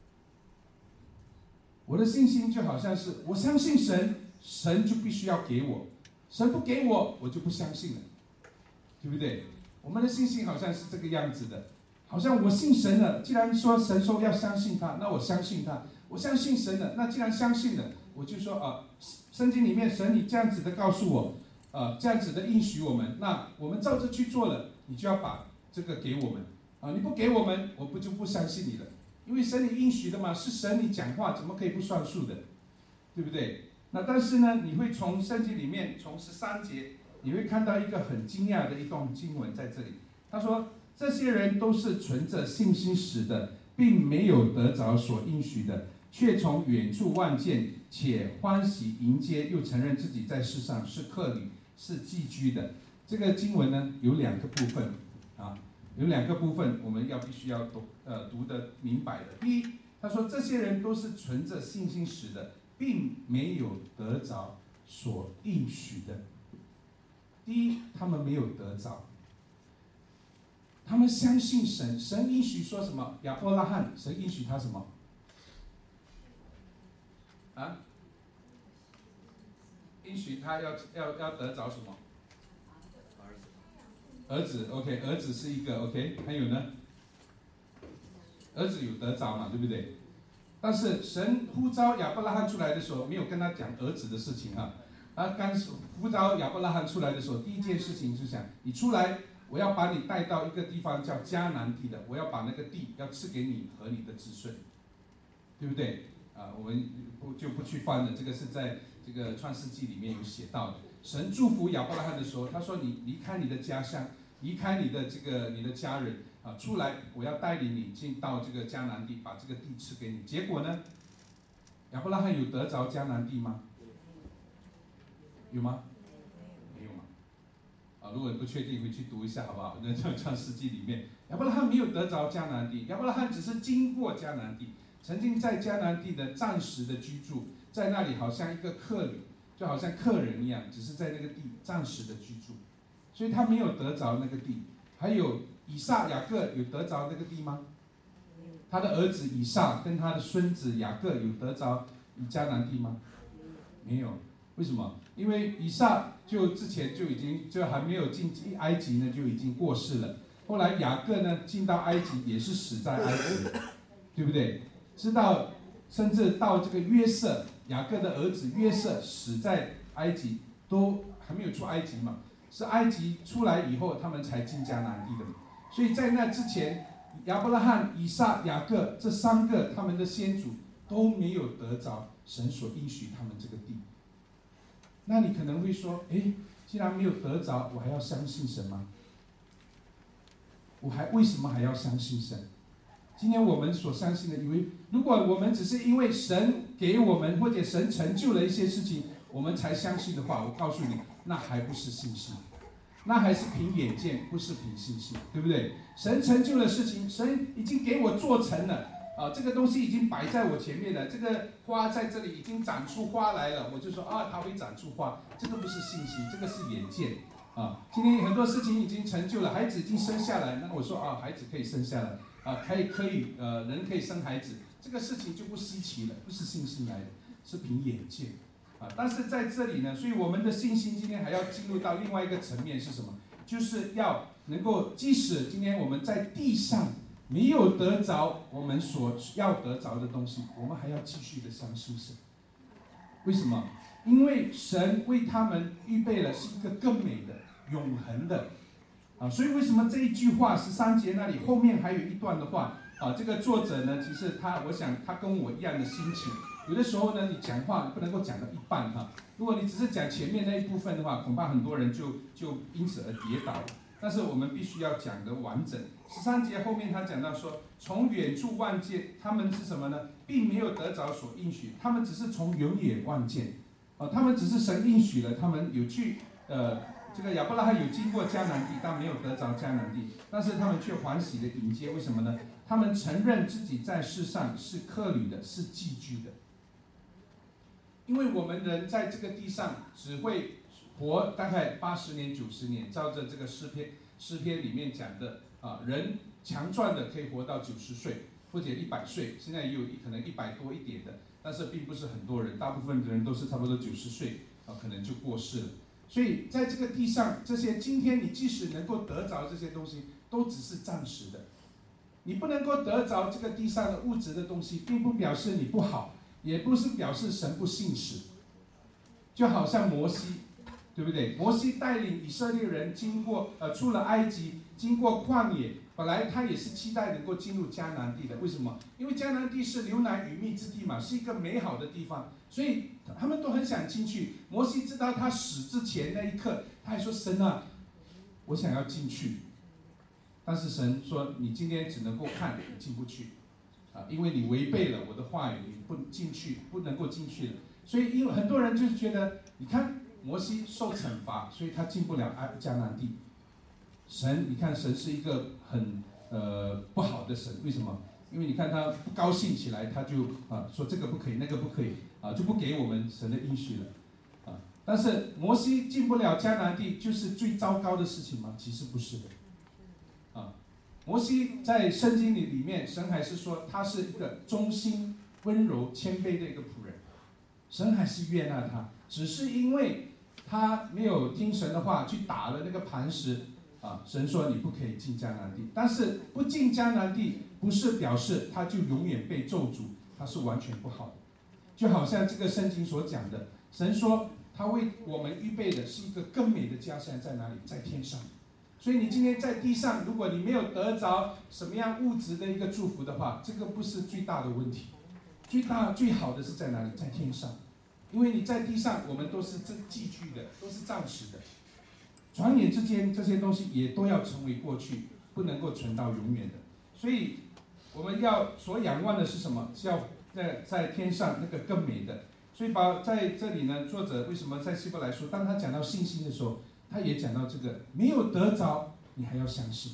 我的信心就好像是我相信神，神就必须要给我，神不给我，我就不相信了，对不对？我们的信心好像是这个样子的，好像我信神了，既然说神说要相信他，那我相信他，我相信神了，那既然相信了，我就说啊，圣经里面神你这样子的告诉我，啊，这样子的应许我们，那我们照着去做了，你就要把这个给我们。啊，你不给我们，我不就不相信你了，因为神你应许的嘛，是神你讲话，怎么可以不算数的，对不对？那但是呢，你会从圣经里面，从十三节，你会看到一个很惊讶的一段经文在这里。他说， 这些人都是存着信心死的，并没有得着所应许的，却从远处望见，且欢喜迎接，又承认自己在世上是客旅，是寄居的。这个经文呢有两个部分啊，有两个部分我们要必须要读呃读得明白的。第一，他说这些人都是存着信心死的，并没有得着所应许的。第一，他们没有得着。他们相信神，神应许说什么？亚伯拉罕，神应许他什么？啊？应许他要要要得着什么？儿子 ，OK， 儿子是一个 OK， 还有呢？儿子有得着嘛，对不对？但是神呼召亚伯拉罕出来的时候，没有跟他讲儿子的事情啊。他刚呼召亚伯拉罕出来的时候，第一件事情是想你出来。我要把你带到一个地方叫迦南地的，我要把那个地要赐给你和你的子孙，对不对？啊，我们不就不去翻了，这个是在这个创世纪里面有写到的。神祝福亚伯拉罕的时候，他说你离开你的家乡，离开你的这个你的家人啊，出来，我要带领你进到这个迦南地，把这个地赐给你。结果呢，亚伯拉罕有得着迦南地吗？有吗？如果不确定，回去读一下好不好？那在创世纪里面，亚伯拉罕没有得着迦南地，亚伯拉罕只是经过迦南地，曾经在迦南地的暂时的居住，在那里好像一个客旅，就好像客人一样，只是在那个地暂时的居住，所以他没有得着那个地。还有以撒、雅各有得着那个地吗？他的儿子以撒跟他的孙子雅各有得着迦南地吗？没有。为什么？因为以撒就之前就已经就还没有进埃及呢，就已经过世了。后来雅各呢进到埃及也是死在埃及，对不对？知道，甚至到这个约瑟，雅各的儿子约瑟死在埃及，都还没有出埃及嘛，是埃及出来以后他们才进迦南地的。所以在那之前，亚伯拉罕、以撒、雅各这三个他们的先祖都没有得着神所应许他们这个地。那你可能会说，哎，既然没有得着，我还要相信神吗？我还为什么还要相信神？今天我们所相信的，以为如果我们只是因为神给我们或者神成就了一些事情，我们才相信的话，我告诉你，那还不是信心，那还是凭眼见，不是凭信心，对不对？神成就了事情，神已经给我做成了。啊，这个东西已经摆在我前面了，这个花在这里已经长出花来了，我就说啊，它会长出花，这个不是信心，这个是眼见。啊，今天很多事情已经成就了，孩子已经生下来，那我说啊，孩子可以生下来，啊，可以可以，呃，人可以生孩子，这个事情就不稀奇了，不是信心来的，是凭眼见。啊，但是在这里呢，所以我们的信心今天还要进入到另外一个层面是什么？就是要能够，即使今天我们在地上没有得着我们所要得着的东西，我们还要继续的相信神。为什么？因为神为他们预备了是一个更美的、永恒的啊！所以为什么这一句话十三节那里后面还有一段的话啊？这个作者呢，其实他，我想他跟我一样的心情。有的时候呢，你讲话不能够讲到一半哈、啊。如果你只是讲前面那一部分的话，恐怕很多人就就因此而跌倒了。但是我们必须要讲得完整。十三节后面他讲到说，从远处望见，他们是什么呢？并没有得着所应许，他们只是从远远望见，啊，他们只是神应许了，他们有去，呃，这个亚伯拉罕有经过迦南地，但没有得着迦南地，但是他们却欢喜的迎接，为什么呢？他们承认自己在世上是客旅的，是寄居的。因为我们人在这个地上只会活大概八十年、九十年，照着这个诗篇诗篇里面讲的啊，人强壮的可以活到九十岁或者一百岁，现在也有可能一百多一点的，但是并不是很多人，大部分的人都是差不多九十岁啊，可能就过世了。所以在这个地上，这些今天你即使能够得着这些东西，都只是暂时的。你不能够得着这个地上的物质的东西，并不表示你不好，也不是表示神不信实。就好像摩西，对不对？摩西带领以色列人经过呃出了埃及，经过旷野，本来他也是期待能够进入迦南地的。为什么？因为迦南地是流奶与蜜之地嘛，是一个美好的地方，所以他们都很想进去。摩西知道他死之前那一刻，他还说：“神啊，我想要进去。” 但是神说你今天只能够看，你进不去，啊，因为你违背了我的话语，你不进去，不能够进去了。所以因为很多人就觉得，你看摩西受惩罚，所以他进不了埃迦南地。神，你看神是一个很呃不好的神，为什么？因为你看他不高兴起来，他就啊说这个不可以，那个不可以啊，就不给我们神的应许了啊。但是摩西进不了迦南地，就是最糟糕的事情吗？其实不是的啊。摩西在圣经里里面，神还是说他是一个忠心、温柔、谦卑的一个仆人，神还是悦纳他，只是因为他没有听神的话，去打了那个磐石啊。神说你不可以进迦南地，但是不进迦南地。不是表示他就永远被咒诅，他是完全不好的。就好像这个圣经所讲的，神说他为我们预备的是一个更美的家乡，在哪里？在天上。所以你今天在地上，如果你没有得着什么样物质的一个祝福的话，这个不是最大的问题。最大最好的是在哪里？在天上。因为你在地上，我们都是这寄居的，都是暂时的。转眼之间，这些东西也都要成为过去，不能够存到永远的。所以我们要所仰望的是什么？是要在在天上那个更美的。所以把在这里呢，作者为什么在希伯来书，当他讲到信心的时候，他也讲到这个没有得着，你还要相信。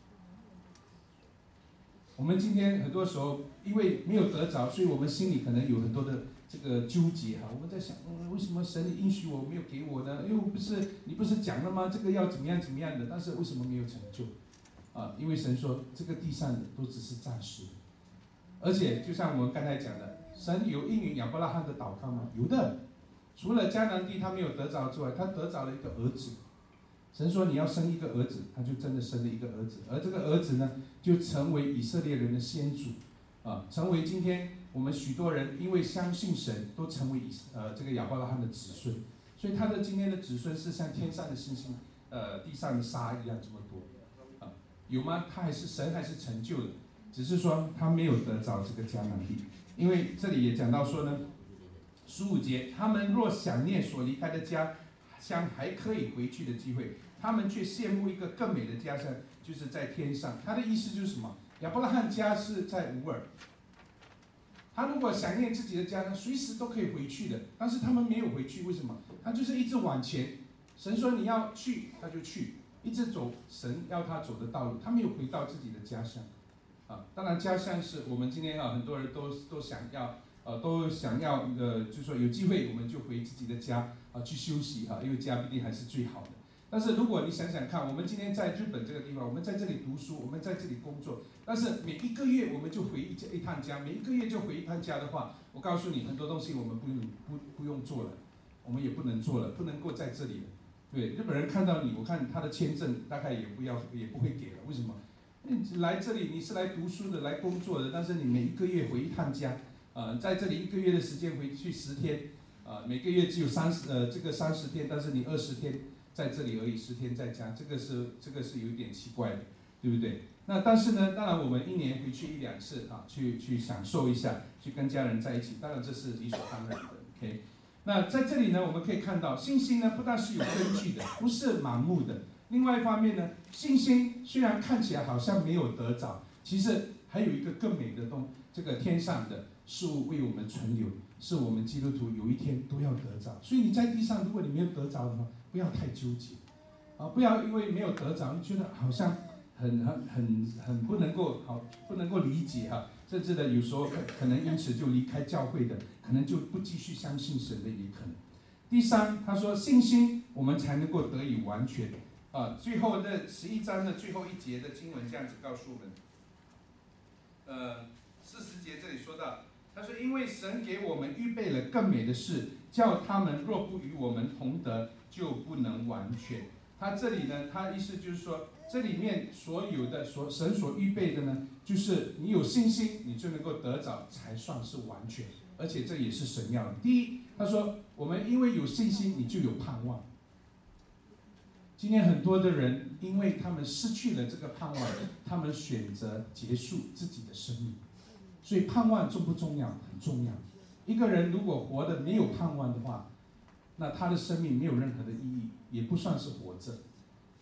我们今天很多时候因为没有得着，所以我们心里可能有很多的这个纠结哈。我们在想，嗯，为什么神你应许我没有给我呢？因为不是你不是讲了吗？这个要怎么样怎么样的，但是为什么没有成就？啊，因为神说这个地上的都只是暂时的，而且就像我们刚才讲的，神有应允亚伯拉罕的祷告吗？有的，除了迦南地他没有得着之外，他得着了一个儿子。神说你要生一个儿子，他就真的生了一个儿子，而这个儿子呢，就成为以色列人的先祖，啊，成为今天我们许多人因为相信神，都成为呃这个亚伯拉罕的子孙，所以他的今天的子孙是像天上的星星，呃地上的沙一样这么多。有吗？他还是神还是成就的，只是说他没有得着这个迦南地。因为这里也讲到说呢，十五节，他们若想念所离开的家乡还可以回去的机会，他们却羡慕一个更美的家乡，就是在天上。他的意思就是什么？亚伯拉罕家是在乌尔，他如果想念自己的家乡，随时都可以回去的，但是他们没有回去，为什么？他就是一直往前，神说你要去，他就去。一直走神要他走的道路，他没有回到自己的家乡，啊，当然家乡是我们今天啊很多人都都想要，呃，都想要呃，就是说有机会我们就回自己的家啊去休息哈、啊，因为家毕竟还是最好的。但是如果你想想看，我们今天在日本这个地方，我们在这里读书，我们在这里工作，但是每一个月我们就回一一趟家，每一个月就回一趟家的话，我告诉你很多东西我们不用不不用做了，我们也不能做了，不能够在这里了。对，日本人看到你，我看他的签证大概也不要，也不会给了。为什么？你来这里你是来读书的，来工作的，但是你每一个月回一趟家，呃，在这里一个月的时间回去十天，呃，每个月只有三十呃这个三十天，但是你二十天在这里而已，十天在家，这个是这个是有一点奇怪的，对不对？那但是呢，当然我们一年回去一两次啊，去去享受一下，去跟家人在一起，当然这是理所当然的 ，OK。那在这里呢，我们可以看到，信心呢不但是有根据的，不是盲目的。另外一方面呢，信心虽然看起来好像没有得着，其实还有一个更美的东，这个天上的事物为我们存留，是我们基督徒有一天都要得着。所以你在地上，如果你没有得着的话，不要太纠结，啊，不要因为没有得着，你觉得好像很很很很不能够好，不能够理解哈、啊。甚至的有时候可能因此就离开教会的，可能就不继续相信神的也可能。第三，他说信心我们才能够得以完全。啊，最后的十一章的最后一节的经文这样子告诉我们，呃，四十节这里说到，他说因为神给我们预备了更美的事，叫他们若不与我们同得，就不能完全。他这里呢，他意思就是说，这里面所有的所神所预备的呢，就是你有信心，你就能够得着，才算是完全。而且这也是神要的。第一，他说我们因为有信心，你就有盼望。今天很多的人，因为他们失去了这个盼望，他们选择结束自己的生命。所以盼望重不重要？很重要。一个人如果活得没有盼望的话，那他的生命没有任何的意义，也不算是活着。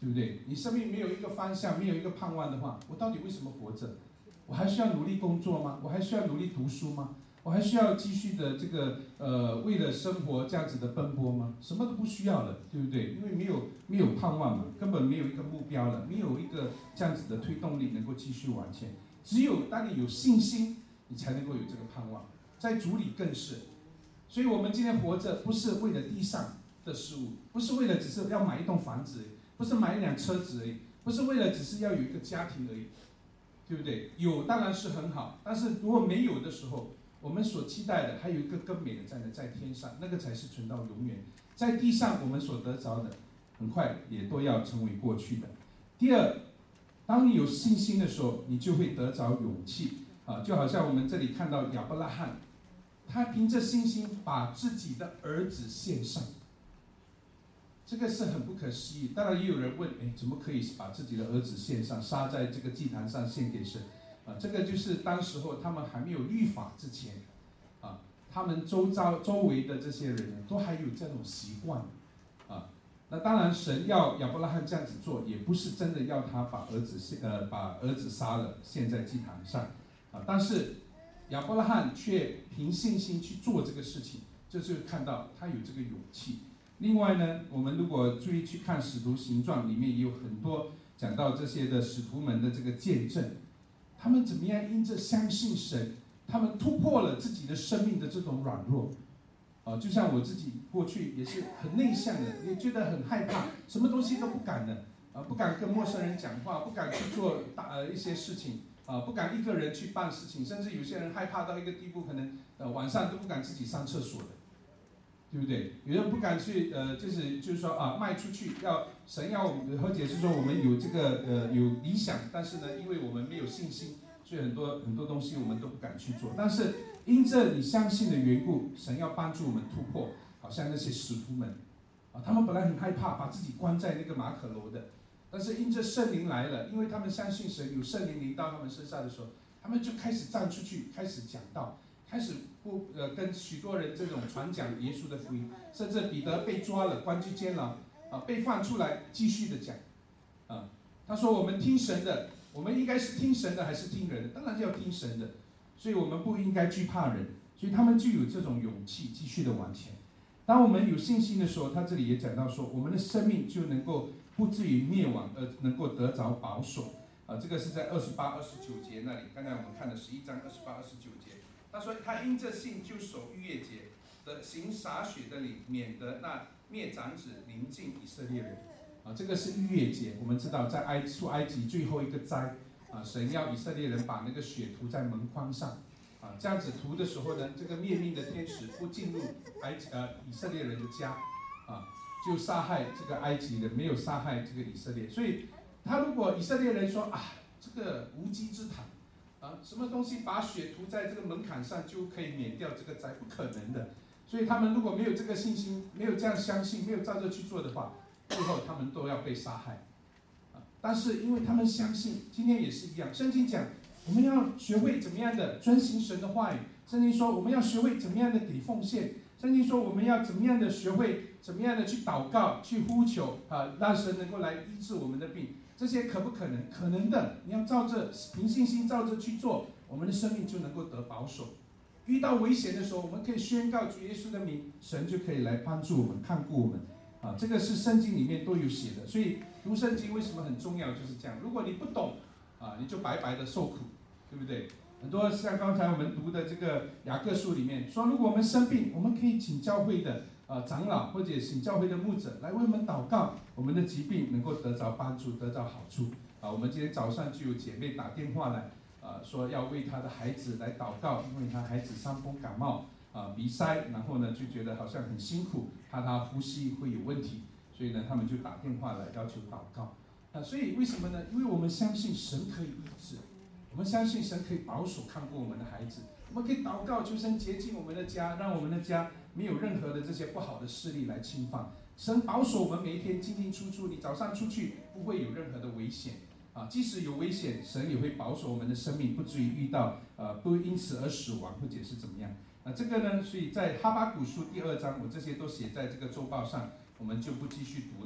对不对？你生命没有一个方向，没有一个盼望的话，我到底为什么活着？我还需要努力工作吗？我还需要努力读书吗？我还需要继续的这个呃为了生活这样子的奔波吗？什么都不需要了，对不对？因为没有没有盼望嘛，根本没有一个目标了，没有一个这样子的推动力能够继续往前。只有当你有信心，你才能够有这个盼望，在主里更是。所以我们今天活着，不是为了地上的事物，不是为了只是要买一栋房子而已，不是买一辆车子而已，不是为了只是要有一个家庭而已，对不对？有当然是很好，但是如果没有的时候，我们所期待的还有一个更美的在呢，在天上，那个才是存到永远。在地上我们所得着的，很快也都要成为过去的。第二，当你有信心的时候，你就会得着勇气啊，就好像我们这里看到亚伯拉罕，他凭着信心把自己的儿子献上，这个是很不可思议。当然也有人问，哎，怎么可以把自己的儿子献上，杀在这个祭坛上献给神？啊，这个就是当时候他们还没有律法之前，啊，他们周遭周围的这些人呢，都还有这种习惯，啊，那当然神要亚伯拉罕这样子做，也不是真的要他把儿子献呃把儿子杀了献在祭坛上，啊，但是亚伯拉罕却凭信心去做这个事情，这就是看到他有这个勇气。另外呢，我们如果注意去看使徒行传里面也有很多讲到这些的使徒们的这个见证。他们怎么样因着相信神，他们突破了自己的生命的这种软弱，啊，就像我自己过去也是很内向的，也觉得很害怕，什么东西都不敢的，啊，不敢跟陌生人讲话，不敢去做大呃一些事情，啊，不敢一个人去办事情，甚至有些人害怕到一个地步，可能呃晚上都不敢自己上厕所的，对不对？有人不敢去呃，就是就是说啊，迈出去要。神要我们，或者是说我们有这个呃有理想，但是呢，因为我们没有信心，所以很多很多东西我们都不敢去做。但是因着你相信的缘故，神要帮助我们突破。好像那些使徒们，啊，他们本来很害怕，把自己关在那个马可楼的，但是因着圣灵来了，因为他们相信神，有圣灵临到他们身上的时候，他们就开始站出去，开始讲道，开始不呃跟许多人这种传讲耶稣的福音，甚至彼得被抓了，关进监牢。啊，被放出来继续的讲，啊，他说我们听神的，我们应该是听神的还是听人的？当然是要听神的，所以我们不应该惧怕人，所以他们就有这种勇气继续的往前。当我们有信心的时候，他这里也讲到说，我们的生命就能够不至于灭亡，而能够得着保守。啊，这个是在二十八、二十九节那里，刚才我们看的十一章二十八、二十九节，他说他因这信就守逾越节的行洒血的礼，免得那灭长子临近以色列人，啊，这个是逾越节。我们知道，在埃出埃及最后一个灾，啊，神要以色列人把那个血涂在门框上，啊，这样子涂的时候呢，这个灭命的天使不进入埃及呃以色列人的家，啊，就杀害这个埃及人，没有杀害这个以色列。所以，他如果以色列人说啊，这个无稽之谈，啊，什么东西把血涂在这个门槛上就可以免掉这个灾，不可能的。所以他们如果没有这个信心，没有这样相信，没有照着去做的话，最后他们都要被杀害。啊，但是因为他们相信，今天也是一样。圣经讲，我们要学会怎么样的遵行神的话语。圣经说，我们要学会怎么样的给奉献。圣经说，我们要怎么样的学会怎么样的去祷告、去呼求啊，让神能够来医治我们的病。这些可不可能？可能的。你要照着凭信心照着去做，我们的生命就能够得保守。遇到危险的时候，我们可以宣告主耶稣的名，神就可以来帮助我们、看顾我们。啊，这个是圣经里面都有写的。所以读圣经为什么很重要？就是这样。如果你不懂，啊，你就白白的受苦，对不对？很多像刚才我们读的这个雅各书里面说，如果我们生病，我们可以请教会的呃长老或者请教会的牧者来为我们祷告，我们的疾病能够得着帮助，得着好处。啊，我们今天早上就有姐妹打电话来。啊，说要为他的孩子来祷告，因为他孩子伤风感冒，啊，鼻塞，然后呢就觉得好像很辛苦，怕他呼吸会有问题，所以呢他们就打电话来要求祷告。啊，所以为什么呢？因为我们相信神可以医治，我们相信神可以保守看顾我们的孩子，我们可以祷告求神洁净我们的家，让我们的家没有任何的这些不好的势力来侵犯。神保守我们每一天进进出出，你早上出去不会有任何的危险。啊，即使有危险，神也会保守我们的生命，不至于遇到呃，不因此而死亡或者是怎么样。那这个呢，所以在哈巴谷书第二章，我这些都写在这个周报上，我们就不继续读了。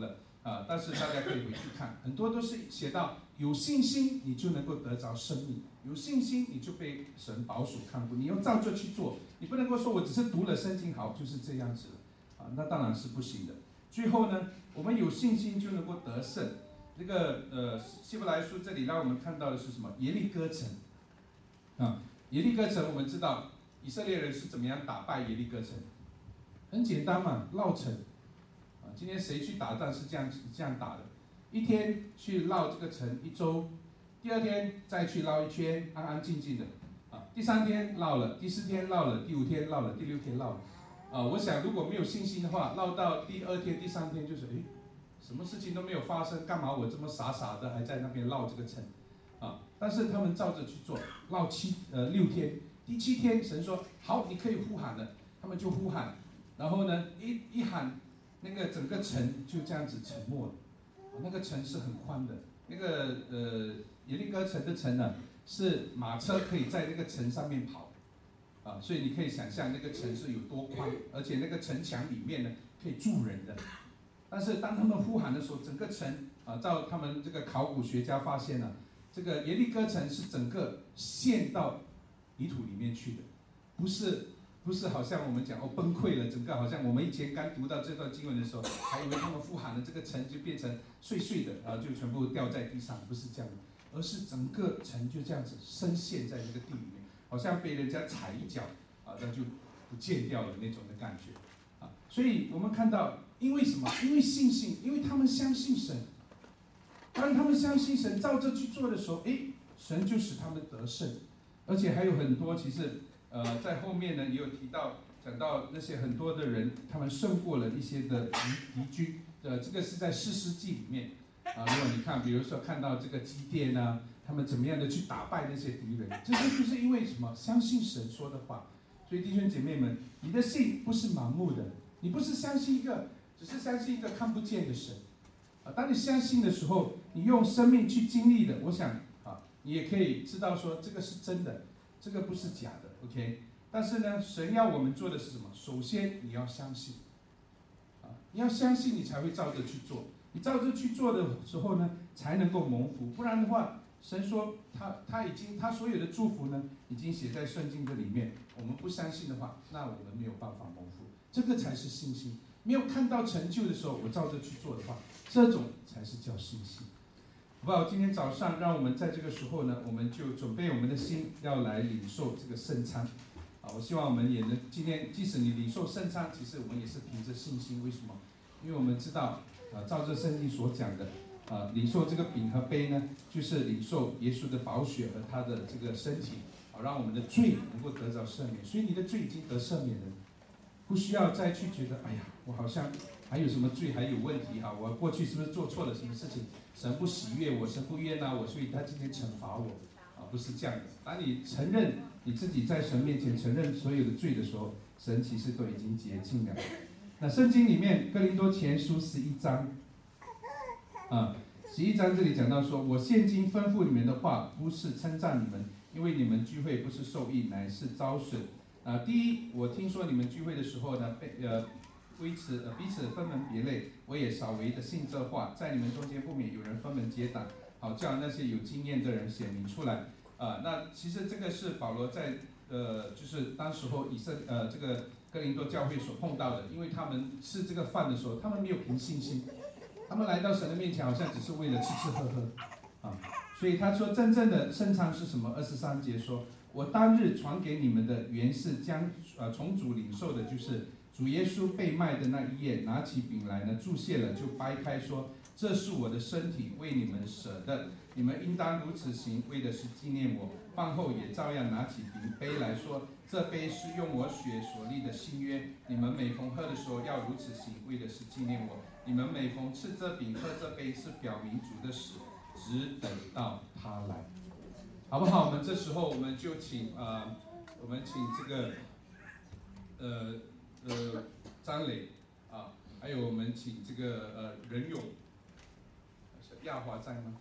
啊，但是大家可以回去看，很多都是写到有信心你就能够得着生命，有信心你就被神保守看顾，你要照着去做，你不能够说我只是读了圣经好就是这样子的啊，那当然是不行的。最后呢，我们有信心就能够得胜。这个呃，希伯来书这里让我们看到的是什么？耶利哥城啊，耶利哥城我们知道以色列人是怎么样打败耶利哥城，很简单嘛，绕城。啊，今天谁去打仗是这样这样打的？一天去绕这个城一周，第二天再去绕一圈，安安静静的。啊，第三天绕了，第四天绕了，第五天绕了，第六天绕了。啊，我想如果没有信心的话，绕到第二天、第三天就是诶，什么事情都没有发生，干嘛我这么傻傻的还在那边绕这个城？啊，但是他们照着去做，绕七呃六天，第七天神说好，你可以呼喊了，他们就呼喊，然后呢一一喊，那个整个城就这样子沉默了。那个城是很宽的，那个呃耶利哥城的城呢，是马车可以在那个城上面跑，啊，所以你可以想象那个城是有多宽，而且那个城墙里面呢可以住人的。但是当他们呼喊的时候，整个城啊，照他们这个考古学家发现呢、啊，这个耶利哥城是整个陷到泥土里面去的，不是。不是好像我们讲哦崩溃了，整个好像我们以前刚读到这段经文的时候，还以为他们呼喊的这个城就变成碎碎的，然后就全部掉在地上，不是这样的，而是整个城就这样子深陷在这个地里面，好像被人家踩一脚啊，那就不见掉了那种的感觉啊。所以我们看到，因为什么？因为信心，因为他们相信神。当他们相信神，照着去做的时候，哎，神就使他们得胜，而且还有很多其实。呃，在后面呢也有提到，讲到那些很多的人，他们胜过了一些的敌敌军，呃，这个是在士师记里面啊。如果你看，比如说看到这个基甸啊，他们怎么样的去打败那些敌人，这些就是因为什么？相信神说的话。所以弟兄姐妹们，你的信不是盲目的，你不是相信一个，只是相信一个看不见的神啊。当你相信的时候，你用生命去经历的，我想啊，你也可以知道说这个是真的，这个不是假的。OK， 但是呢，神要我们做的是什么？首先你要相信，啊，你要相信，你才会照着去做。你照着去做的时候呢，才能够蒙福。不然的话，神说他他已经他所有的祝福呢，已经写在圣经的里面。我们不相信的话，那我们没有办法蒙福。这个才是信心。没有看到成就的时候，我照着去做的话，这种才是叫信心。好不好？今天早上，让我们在这个时候呢，我们就准备我们的心，要来领受这个圣餐。啊，我希望我们也能今天，即使你领受圣餐，其实我们也是凭着信心。为什么？因为我们知道，啊，照着圣经所讲的，啊，领受这个饼和杯呢，就是领受耶稣的宝血和他的这个身体，好让我们的罪能够得着赦免。所以你的罪已经得赦免了，不需要再去觉得，哎呀，我好像还有什么罪还有问题哈，我过去是不是做错了什么事情？神不喜悦我，神不悦纳我，所以他今天惩罚我，啊，不是这样的。当你承认你自己在神面前承认所有的罪的时候，神其实都已经洁净了。那圣经里面哥林多前书十一章，啊，十一章这里讲到说，我现今吩咐你们的话，不是称赞你们，因为你们聚会不是受益，乃是遭损。啊，第一，我听说你们聚会的时候呢，被呃。为此，呃，彼此分门别类，我也稍微的信这话，在你们中间不免有人分门结党，好叫那些有经验的人显明出来。啊、呃，那其实这个是保罗在呃，就是当时候以色呃这个哥林多教会所碰到的，因为他们吃这个饭的时候，他们没有凭信心，他们来到神的面前，好像只是为了吃吃喝喝，啊，所以他说真正的圣餐是什么？二十三节说，我当日传给你们的原是将呃从主领受的，就是。主耶稣被卖的那一夜，拿起饼来呢，注谢了，就掰开说：“这是我的身体，为你们舍的，你们应当如此行，为的是纪念我。”饭后也照样拿起饼杯来说：“这杯是用我血所立的新约，你们每逢喝的时候要如此行，为的是纪念我。你们每逢吃这饼、喝这杯，是表明主的死，只等到他来。”好不好？我们这时候我们就请呃，我们请这个呃。呃，张磊啊，还有我们请这个呃任勇，亚华在吗？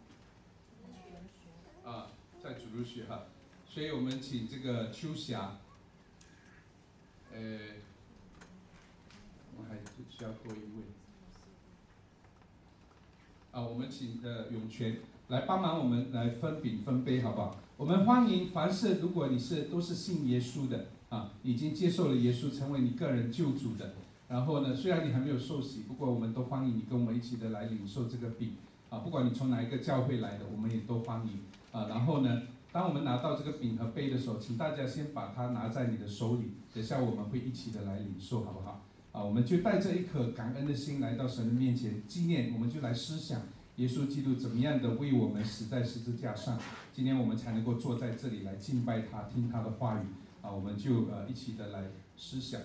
啊，在主日学哈，所以我们请这个秋霞，呃，我们还需要多一位， 啊，我们请呃永泉来帮忙我们来分饼分杯，好不好？我们欢迎凡是如果你是都是信耶稣的啊，已经接受了耶稣成为你个人救主的，然后呢，虽然你还没有受洗，不过我们都欢迎你跟我们一起的来领受这个饼啊，不管你从哪一个教会来的，我们也都欢迎啊。然后呢，当我们拿到这个饼和杯的时候，请大家先把它拿在你的手里，等下我们会一起的来领受，好不好？啊，我们就带着一颗感恩的心来到神的面前纪念，我们就来思想耶稣基督怎么样的为我们死在十字架上，今天我们才能够坐在这里来敬拜他，听他的话语啊，我们就呃一起的来思想。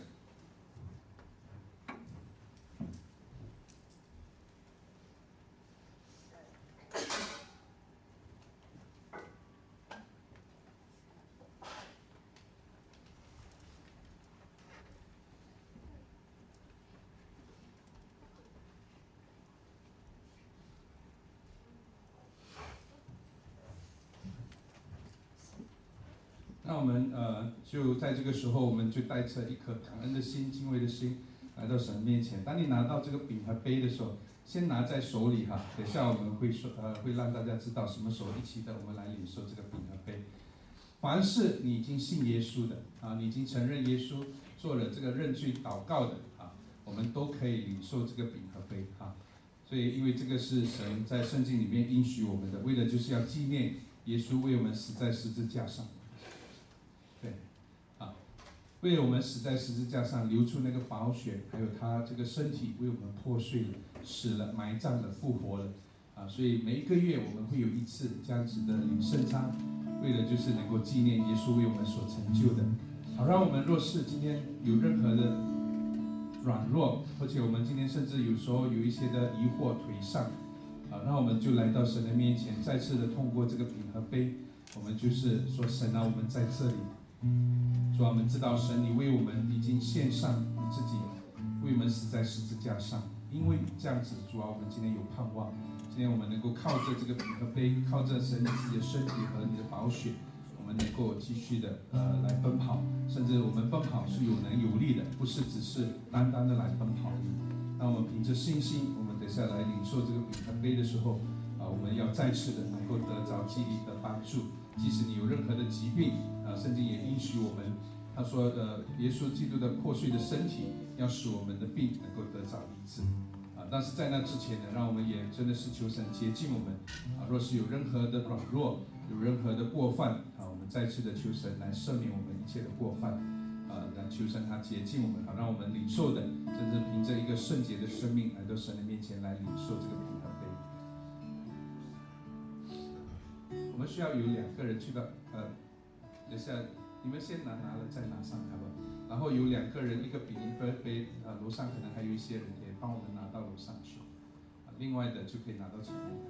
那我们呃就在这个时候，我们就带着一颗感恩的心、敬畏的心来到神面前。当你拿到这个饼和杯的时候，先拿在手里哈。等下我们会说呃会让大家知道什么时候一起的我们来领受这个饼和杯。凡是你已经信耶稣的啊，你已经承认耶稣做了这个认罪祷告的啊，我们都可以领受这个饼和杯啊。所以因为这个是神在圣经里面应许我们的，为的就是要纪念耶稣为我们死在十字架上。对，啊，为了我们死在十字架上流出那个宝血，还有他这个身体为我们破碎了、死了、埋葬了、复活了，啊，所以每一个月我们会有一次这样子的领圣餐，为了就是能够纪念耶稣为我们所成就的。好，让我们若是今天有任何的软弱，而且我们今天甚至有时候有一些的疑惑、颓丧，啊，那我们就来到神的面前，再次的通过这个饼和杯，我们就是说神啊，我们在这里。主啊，我们知道神你为我们已经献上你自己，为我们死在十字架上，因为这样子，主啊，我们今天有盼望，今天我们能够靠着这个饼和杯，靠着神你自己的身体和你的宝血，我们能够继续的呃来奔跑，甚至我们奔跑是有能有力的，不是只是单单的来奔跑而已。那我们凭着信心，我们等下来领受这个饼和杯的时候，啊、呃，我们要再次的能够得着激励的帮助，即使你有任何的疾病。啊，圣经也应许我们，他说的耶稣基督的破碎的身体，要使我们的病能够得着医治。啊，但是在那之前呢，让我们也真的是求神洁净我们。啊，若是有任何的软弱，有任何的过犯，啊，我们再次的求神来赦免我们一切的过犯。啊，来求神他洁净我们，好让我们领受的，真正凭着一个圣洁的生命来到神的面前来领受这个饼和杯。我们需要有两个人去到呃。等下，你们先拿拿了再拿上，好不好？然后有两个人，一个饼一个杯，啊，楼上可能还有一些人也帮我们拿到楼上去，啊，另外的就可以拿到前面。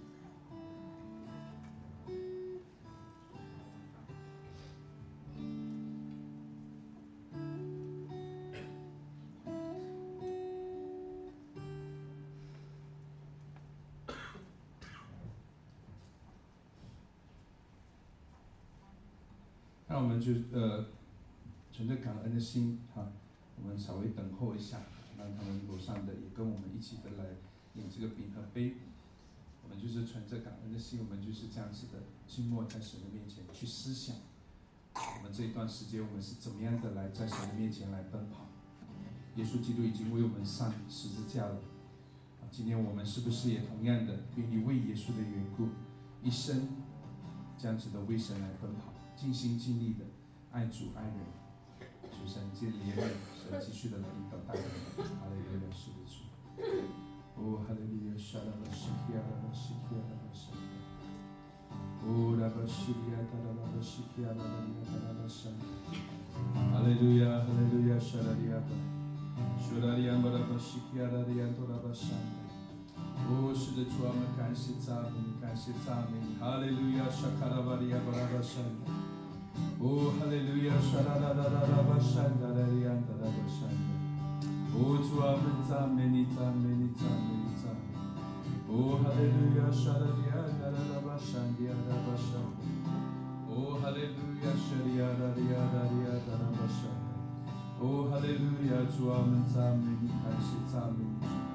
那我们就呃，存着感恩的心哈，我们稍微等候一下，让他们楼上的也跟我们一起的来领这个饼和杯。我们就是存着感恩的心，我们就是这样子的静默在神的面前去思想，我们这一段时间我们是怎么样的来在神的面前来奔跑。耶稣基督已经为我们上十字架了，今天我们是不是也同样的愿意为耶稣的缘故，一生这样子的为神来奔跑？尽心尽力的爱主爱人，求神借怜悯，神继续的来引导带领我们。哈利路亚，是的主。哦，哈利路亚，沙拉巴西基亚拉巴西基亚拉巴沙。哦，拉巴西基亚达拉巴西基亚拉巴利亚达拉巴沙。哈利路亚，哈利路亚，沙拉利亚巴，沙拉利亚巴拉巴西基亚拉利亚多拉巴沙。哦，是的主啊，我们感谢赞美你，感谢赞美你。哈利路亚，沙卡拉巴利亚巴拉巴沙。哦，哈利路亚，沙拉拉拉拉拉巴山达拉利安达拉巴山。哦，主啊，我们赞美你，赞美你，赞美你，赞美你。哦，哈利路亚，沙拉利安达拉拉巴山迪亚拉巴山。哦，哈利路亚，沙利亚拉利亚拉利亚达拉巴山。哦，哈利路亚，主啊，我们赞美你，感谢赞美你。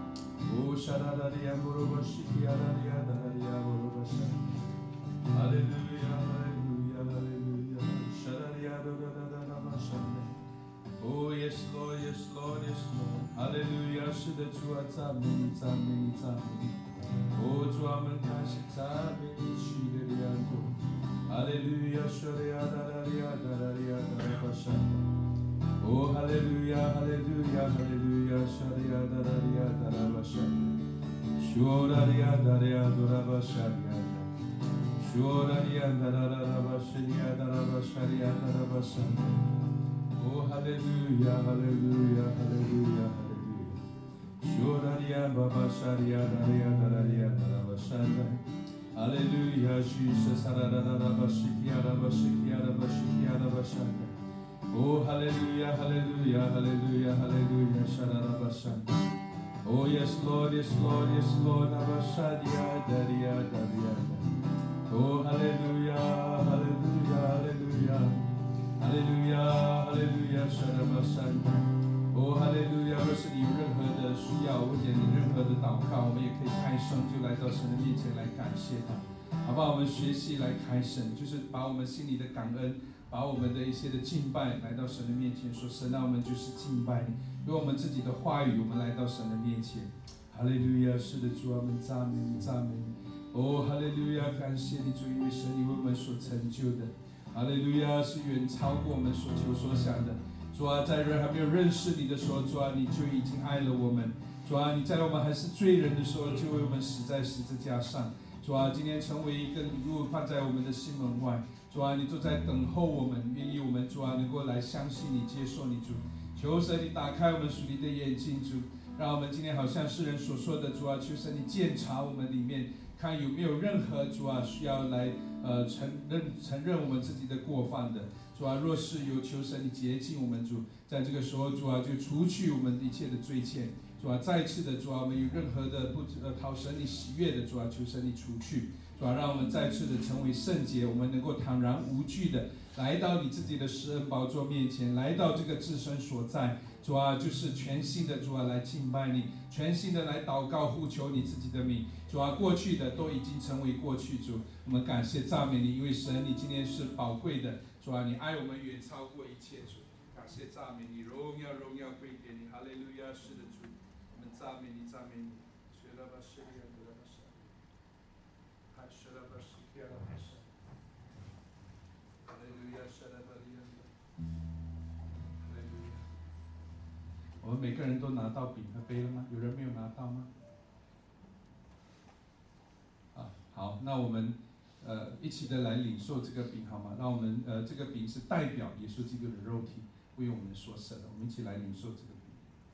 哦，沙拉拉利亚波罗巴西基亚拉利亚达拉利亚波罗巴沙。哈利路亚，哈利路亚，哈利路亚，沙拉利亚多多多多多巴沙。Oh yes Lord, yes Lord, yes Lord， 哈利路亚，是的主啊，赞美你，赞美你，赞美你。哦，主啊，我们感谢赞美你，是的利亚多。哈利路亚，沙利亚达拉利亚达拉利亚达拉巴沙。Oh hallelujah, hallelujah, hallelujah, sharia da daria da la basharia. Shoraria da ria da la basharia. Shoraria da la la basharia da la basharia da la basharia. Oh hallelujah, hallelujah, hallelujah, hallelujah. Shoraria baba sharia da ria da ria da la basharia. Hallelujah, Jesus, hallelujah, da bashikia da bashikia da bashikia da basharia. Oh hallelujah, hallelujah, hallelujah, hallelujah, Sharabashan. Oh yes Lord, yes Lord, yes Lord, Abashadia, Daria, Daria. Oh hallelujah, hallelujah, hallelujah, hallelujah, hallelujah, Sharabashan. Oh hallelujah， 若是你有任何的需要，或者你任何的祷告，我们也可以开声，就来到神的面前来感谢他，好不好？我们学习来开声，就是把我们心里的感恩。把我们的一些的敬拜来到神的面前，说神啊，我们就是敬拜你，用我们自己的话语，我们来到神的面前。哈利路亚，是的主啊，我们赞美你，赞美你。哦，哈利路亚，感谢你主，因为神你为我们所成就的，哈利路亚是远超过我们所求所想的。主啊，在人还没有认识你的时候，主啊，你就已经爱了我们。主啊，你在我们还是罪人的时候，就为我们死在十字架上。主啊，今天成为一个礼物放在我们的心门外。主啊，你就在等候我们，愿意我们主啊能够来相信你，接受你主。求神你打开我们属灵的眼睛，主，让我们今天好像世人所说的，主啊，求神你鉴察我们里面，看有没有任何主啊需要来呃承认承认我们自己的过犯的。主啊，若是有，求神你洁净我们主，在这个时候主啊就除去我们一切的罪愆。主啊，再次的主啊，我们有任何的不呃讨神你喜悦的主啊，求神你除去。主啊，让我们再次的成为圣洁，我们能够坦然无惧的来到你自己的施恩宝座面前，来到这个至圣所在。主啊，就是全新的主啊来敬拜你，全新的来祷告呼求你自己的名。主啊，过去的都已经成为过去。主，我们感谢赞美你，因为神你今天是宝贵的。主啊，你爱我们远超过一切。主，感谢赞美你，荣耀荣耀归给你。哈利路亚，是的主，我们赞美你，赞美你。我们每个人都拿到饼和杯了吗？有人没有拿到吗？啊，好，那我们呃一起的来领受这个饼好吗？那我们呃这个饼是代表耶稣基督的肉体为我们所舍的，我们一起来领受这个饼。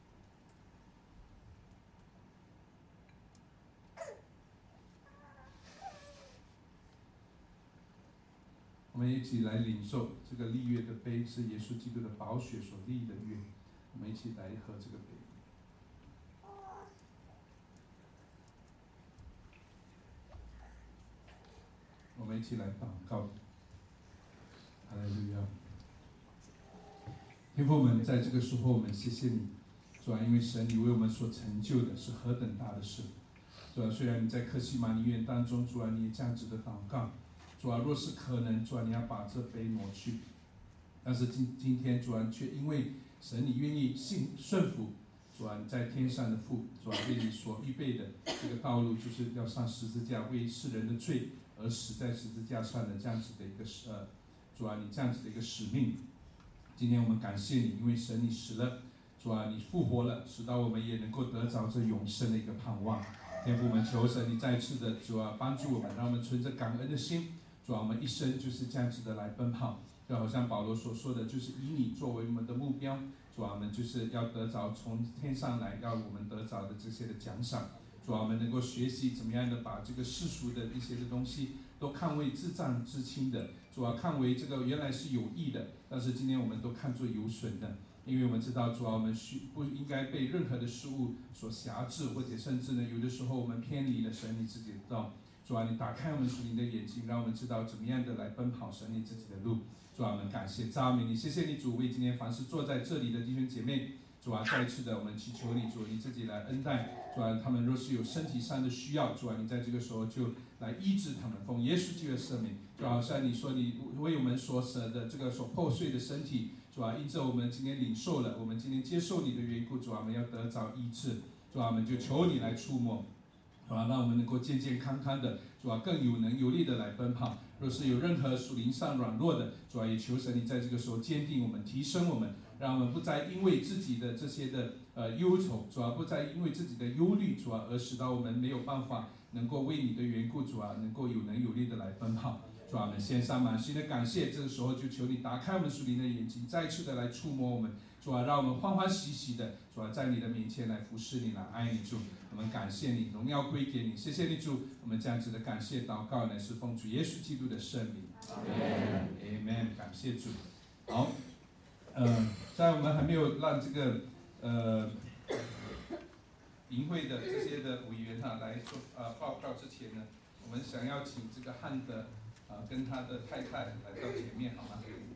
我们一起来领受这个立约的杯，是耶稣基督的宝血所立的约。我们一起来喝这个杯。我们一起来祷告。哈利路亚！天父们，在这个时候，我们谢谢你，主啊，因为神你为我们所成就的是何等大的事。主啊，虽然你在客西马尼园当中，主啊，你也这样子的祷告，主啊，若是可能，主啊，你要把这杯挪去，但是今今天，主啊，却因为神你愿意信顺服，主啊，你在天上的父，主啊，为你所预备的这个道路，就是要上十字架，为世人的罪而死在十字架上的这样子的一个呃，主啊，你这样子的一个使命。今天我们感谢你，因为神你死了，主啊，你复活了，使到我们也能够得着这永生的一个盼望。天父们，求神你再次的主啊帮助我们，让我们存着感恩的心，主啊，我们一生就是这样子的来奔跑。就好像保罗所说的，就是以你作为我们的目标，主啊，我们就是要得着从天上来要我们得着的这些的奖赏。主啊，我们能够学习怎么样的把这个世俗的一些的东西都看为至暂至轻的，主啊，看为这个原来是有益的，但是今天我们都看作有损的，因为我们知道主啊，我们需不应该被任何的事物所辖制，或者甚至呢，有的时候我们偏离了神你自己的道。主啊，你打开我们属灵的眼睛，让我们知道怎么样的来奔跑神你自己的路。主啊，我们感谢赞美你，谢谢你主，为今天凡是坐在这里的弟兄姐妹， 主啊，再一次的我们祈求你，主你自己来恩待，主啊，他们若是有身体上的需要，主啊，你在这个时候就来医治他们，奉耶稣基督的圣名，就好像你说你为我们所舍的这个所破碎的身体，主啊，因着我们今天领受了，我们今天接受你的缘故，主啊，我们要得着医治，主啊，我们就求你来触摸，主啊，让我们能够健健康康的，主啊，更有能有力的来奔跑。若是有任何属灵上软弱的，主啊，也求神你在这个时候坚定我们，提升我们，让我们不再因为自己的这些的呃忧愁，主啊，不再因为自己的忧虑，主啊，而使到我们没有办法能够为你的缘故，主啊，能够有能有力的来奔跑。主啊，我们献上满心的感谢，这个时候就求你打开我们属灵的眼睛，再次的来触摸我们，主啊，让我们欢欢喜喜的，主啊，在你的面前来服侍你，来爱你，主，我们感谢你，荣耀归给你，谢谢你，主，我们这样子的感谢祷告呢，是奉主耶稣基督的圣名 ，Amen， 感谢主。好，呃，在我们还没有让这个呃营会的这些的委员哈来做呃报告之前呢，我们想要请这个汉德啊、呃、跟他的太太来到前面，好吗？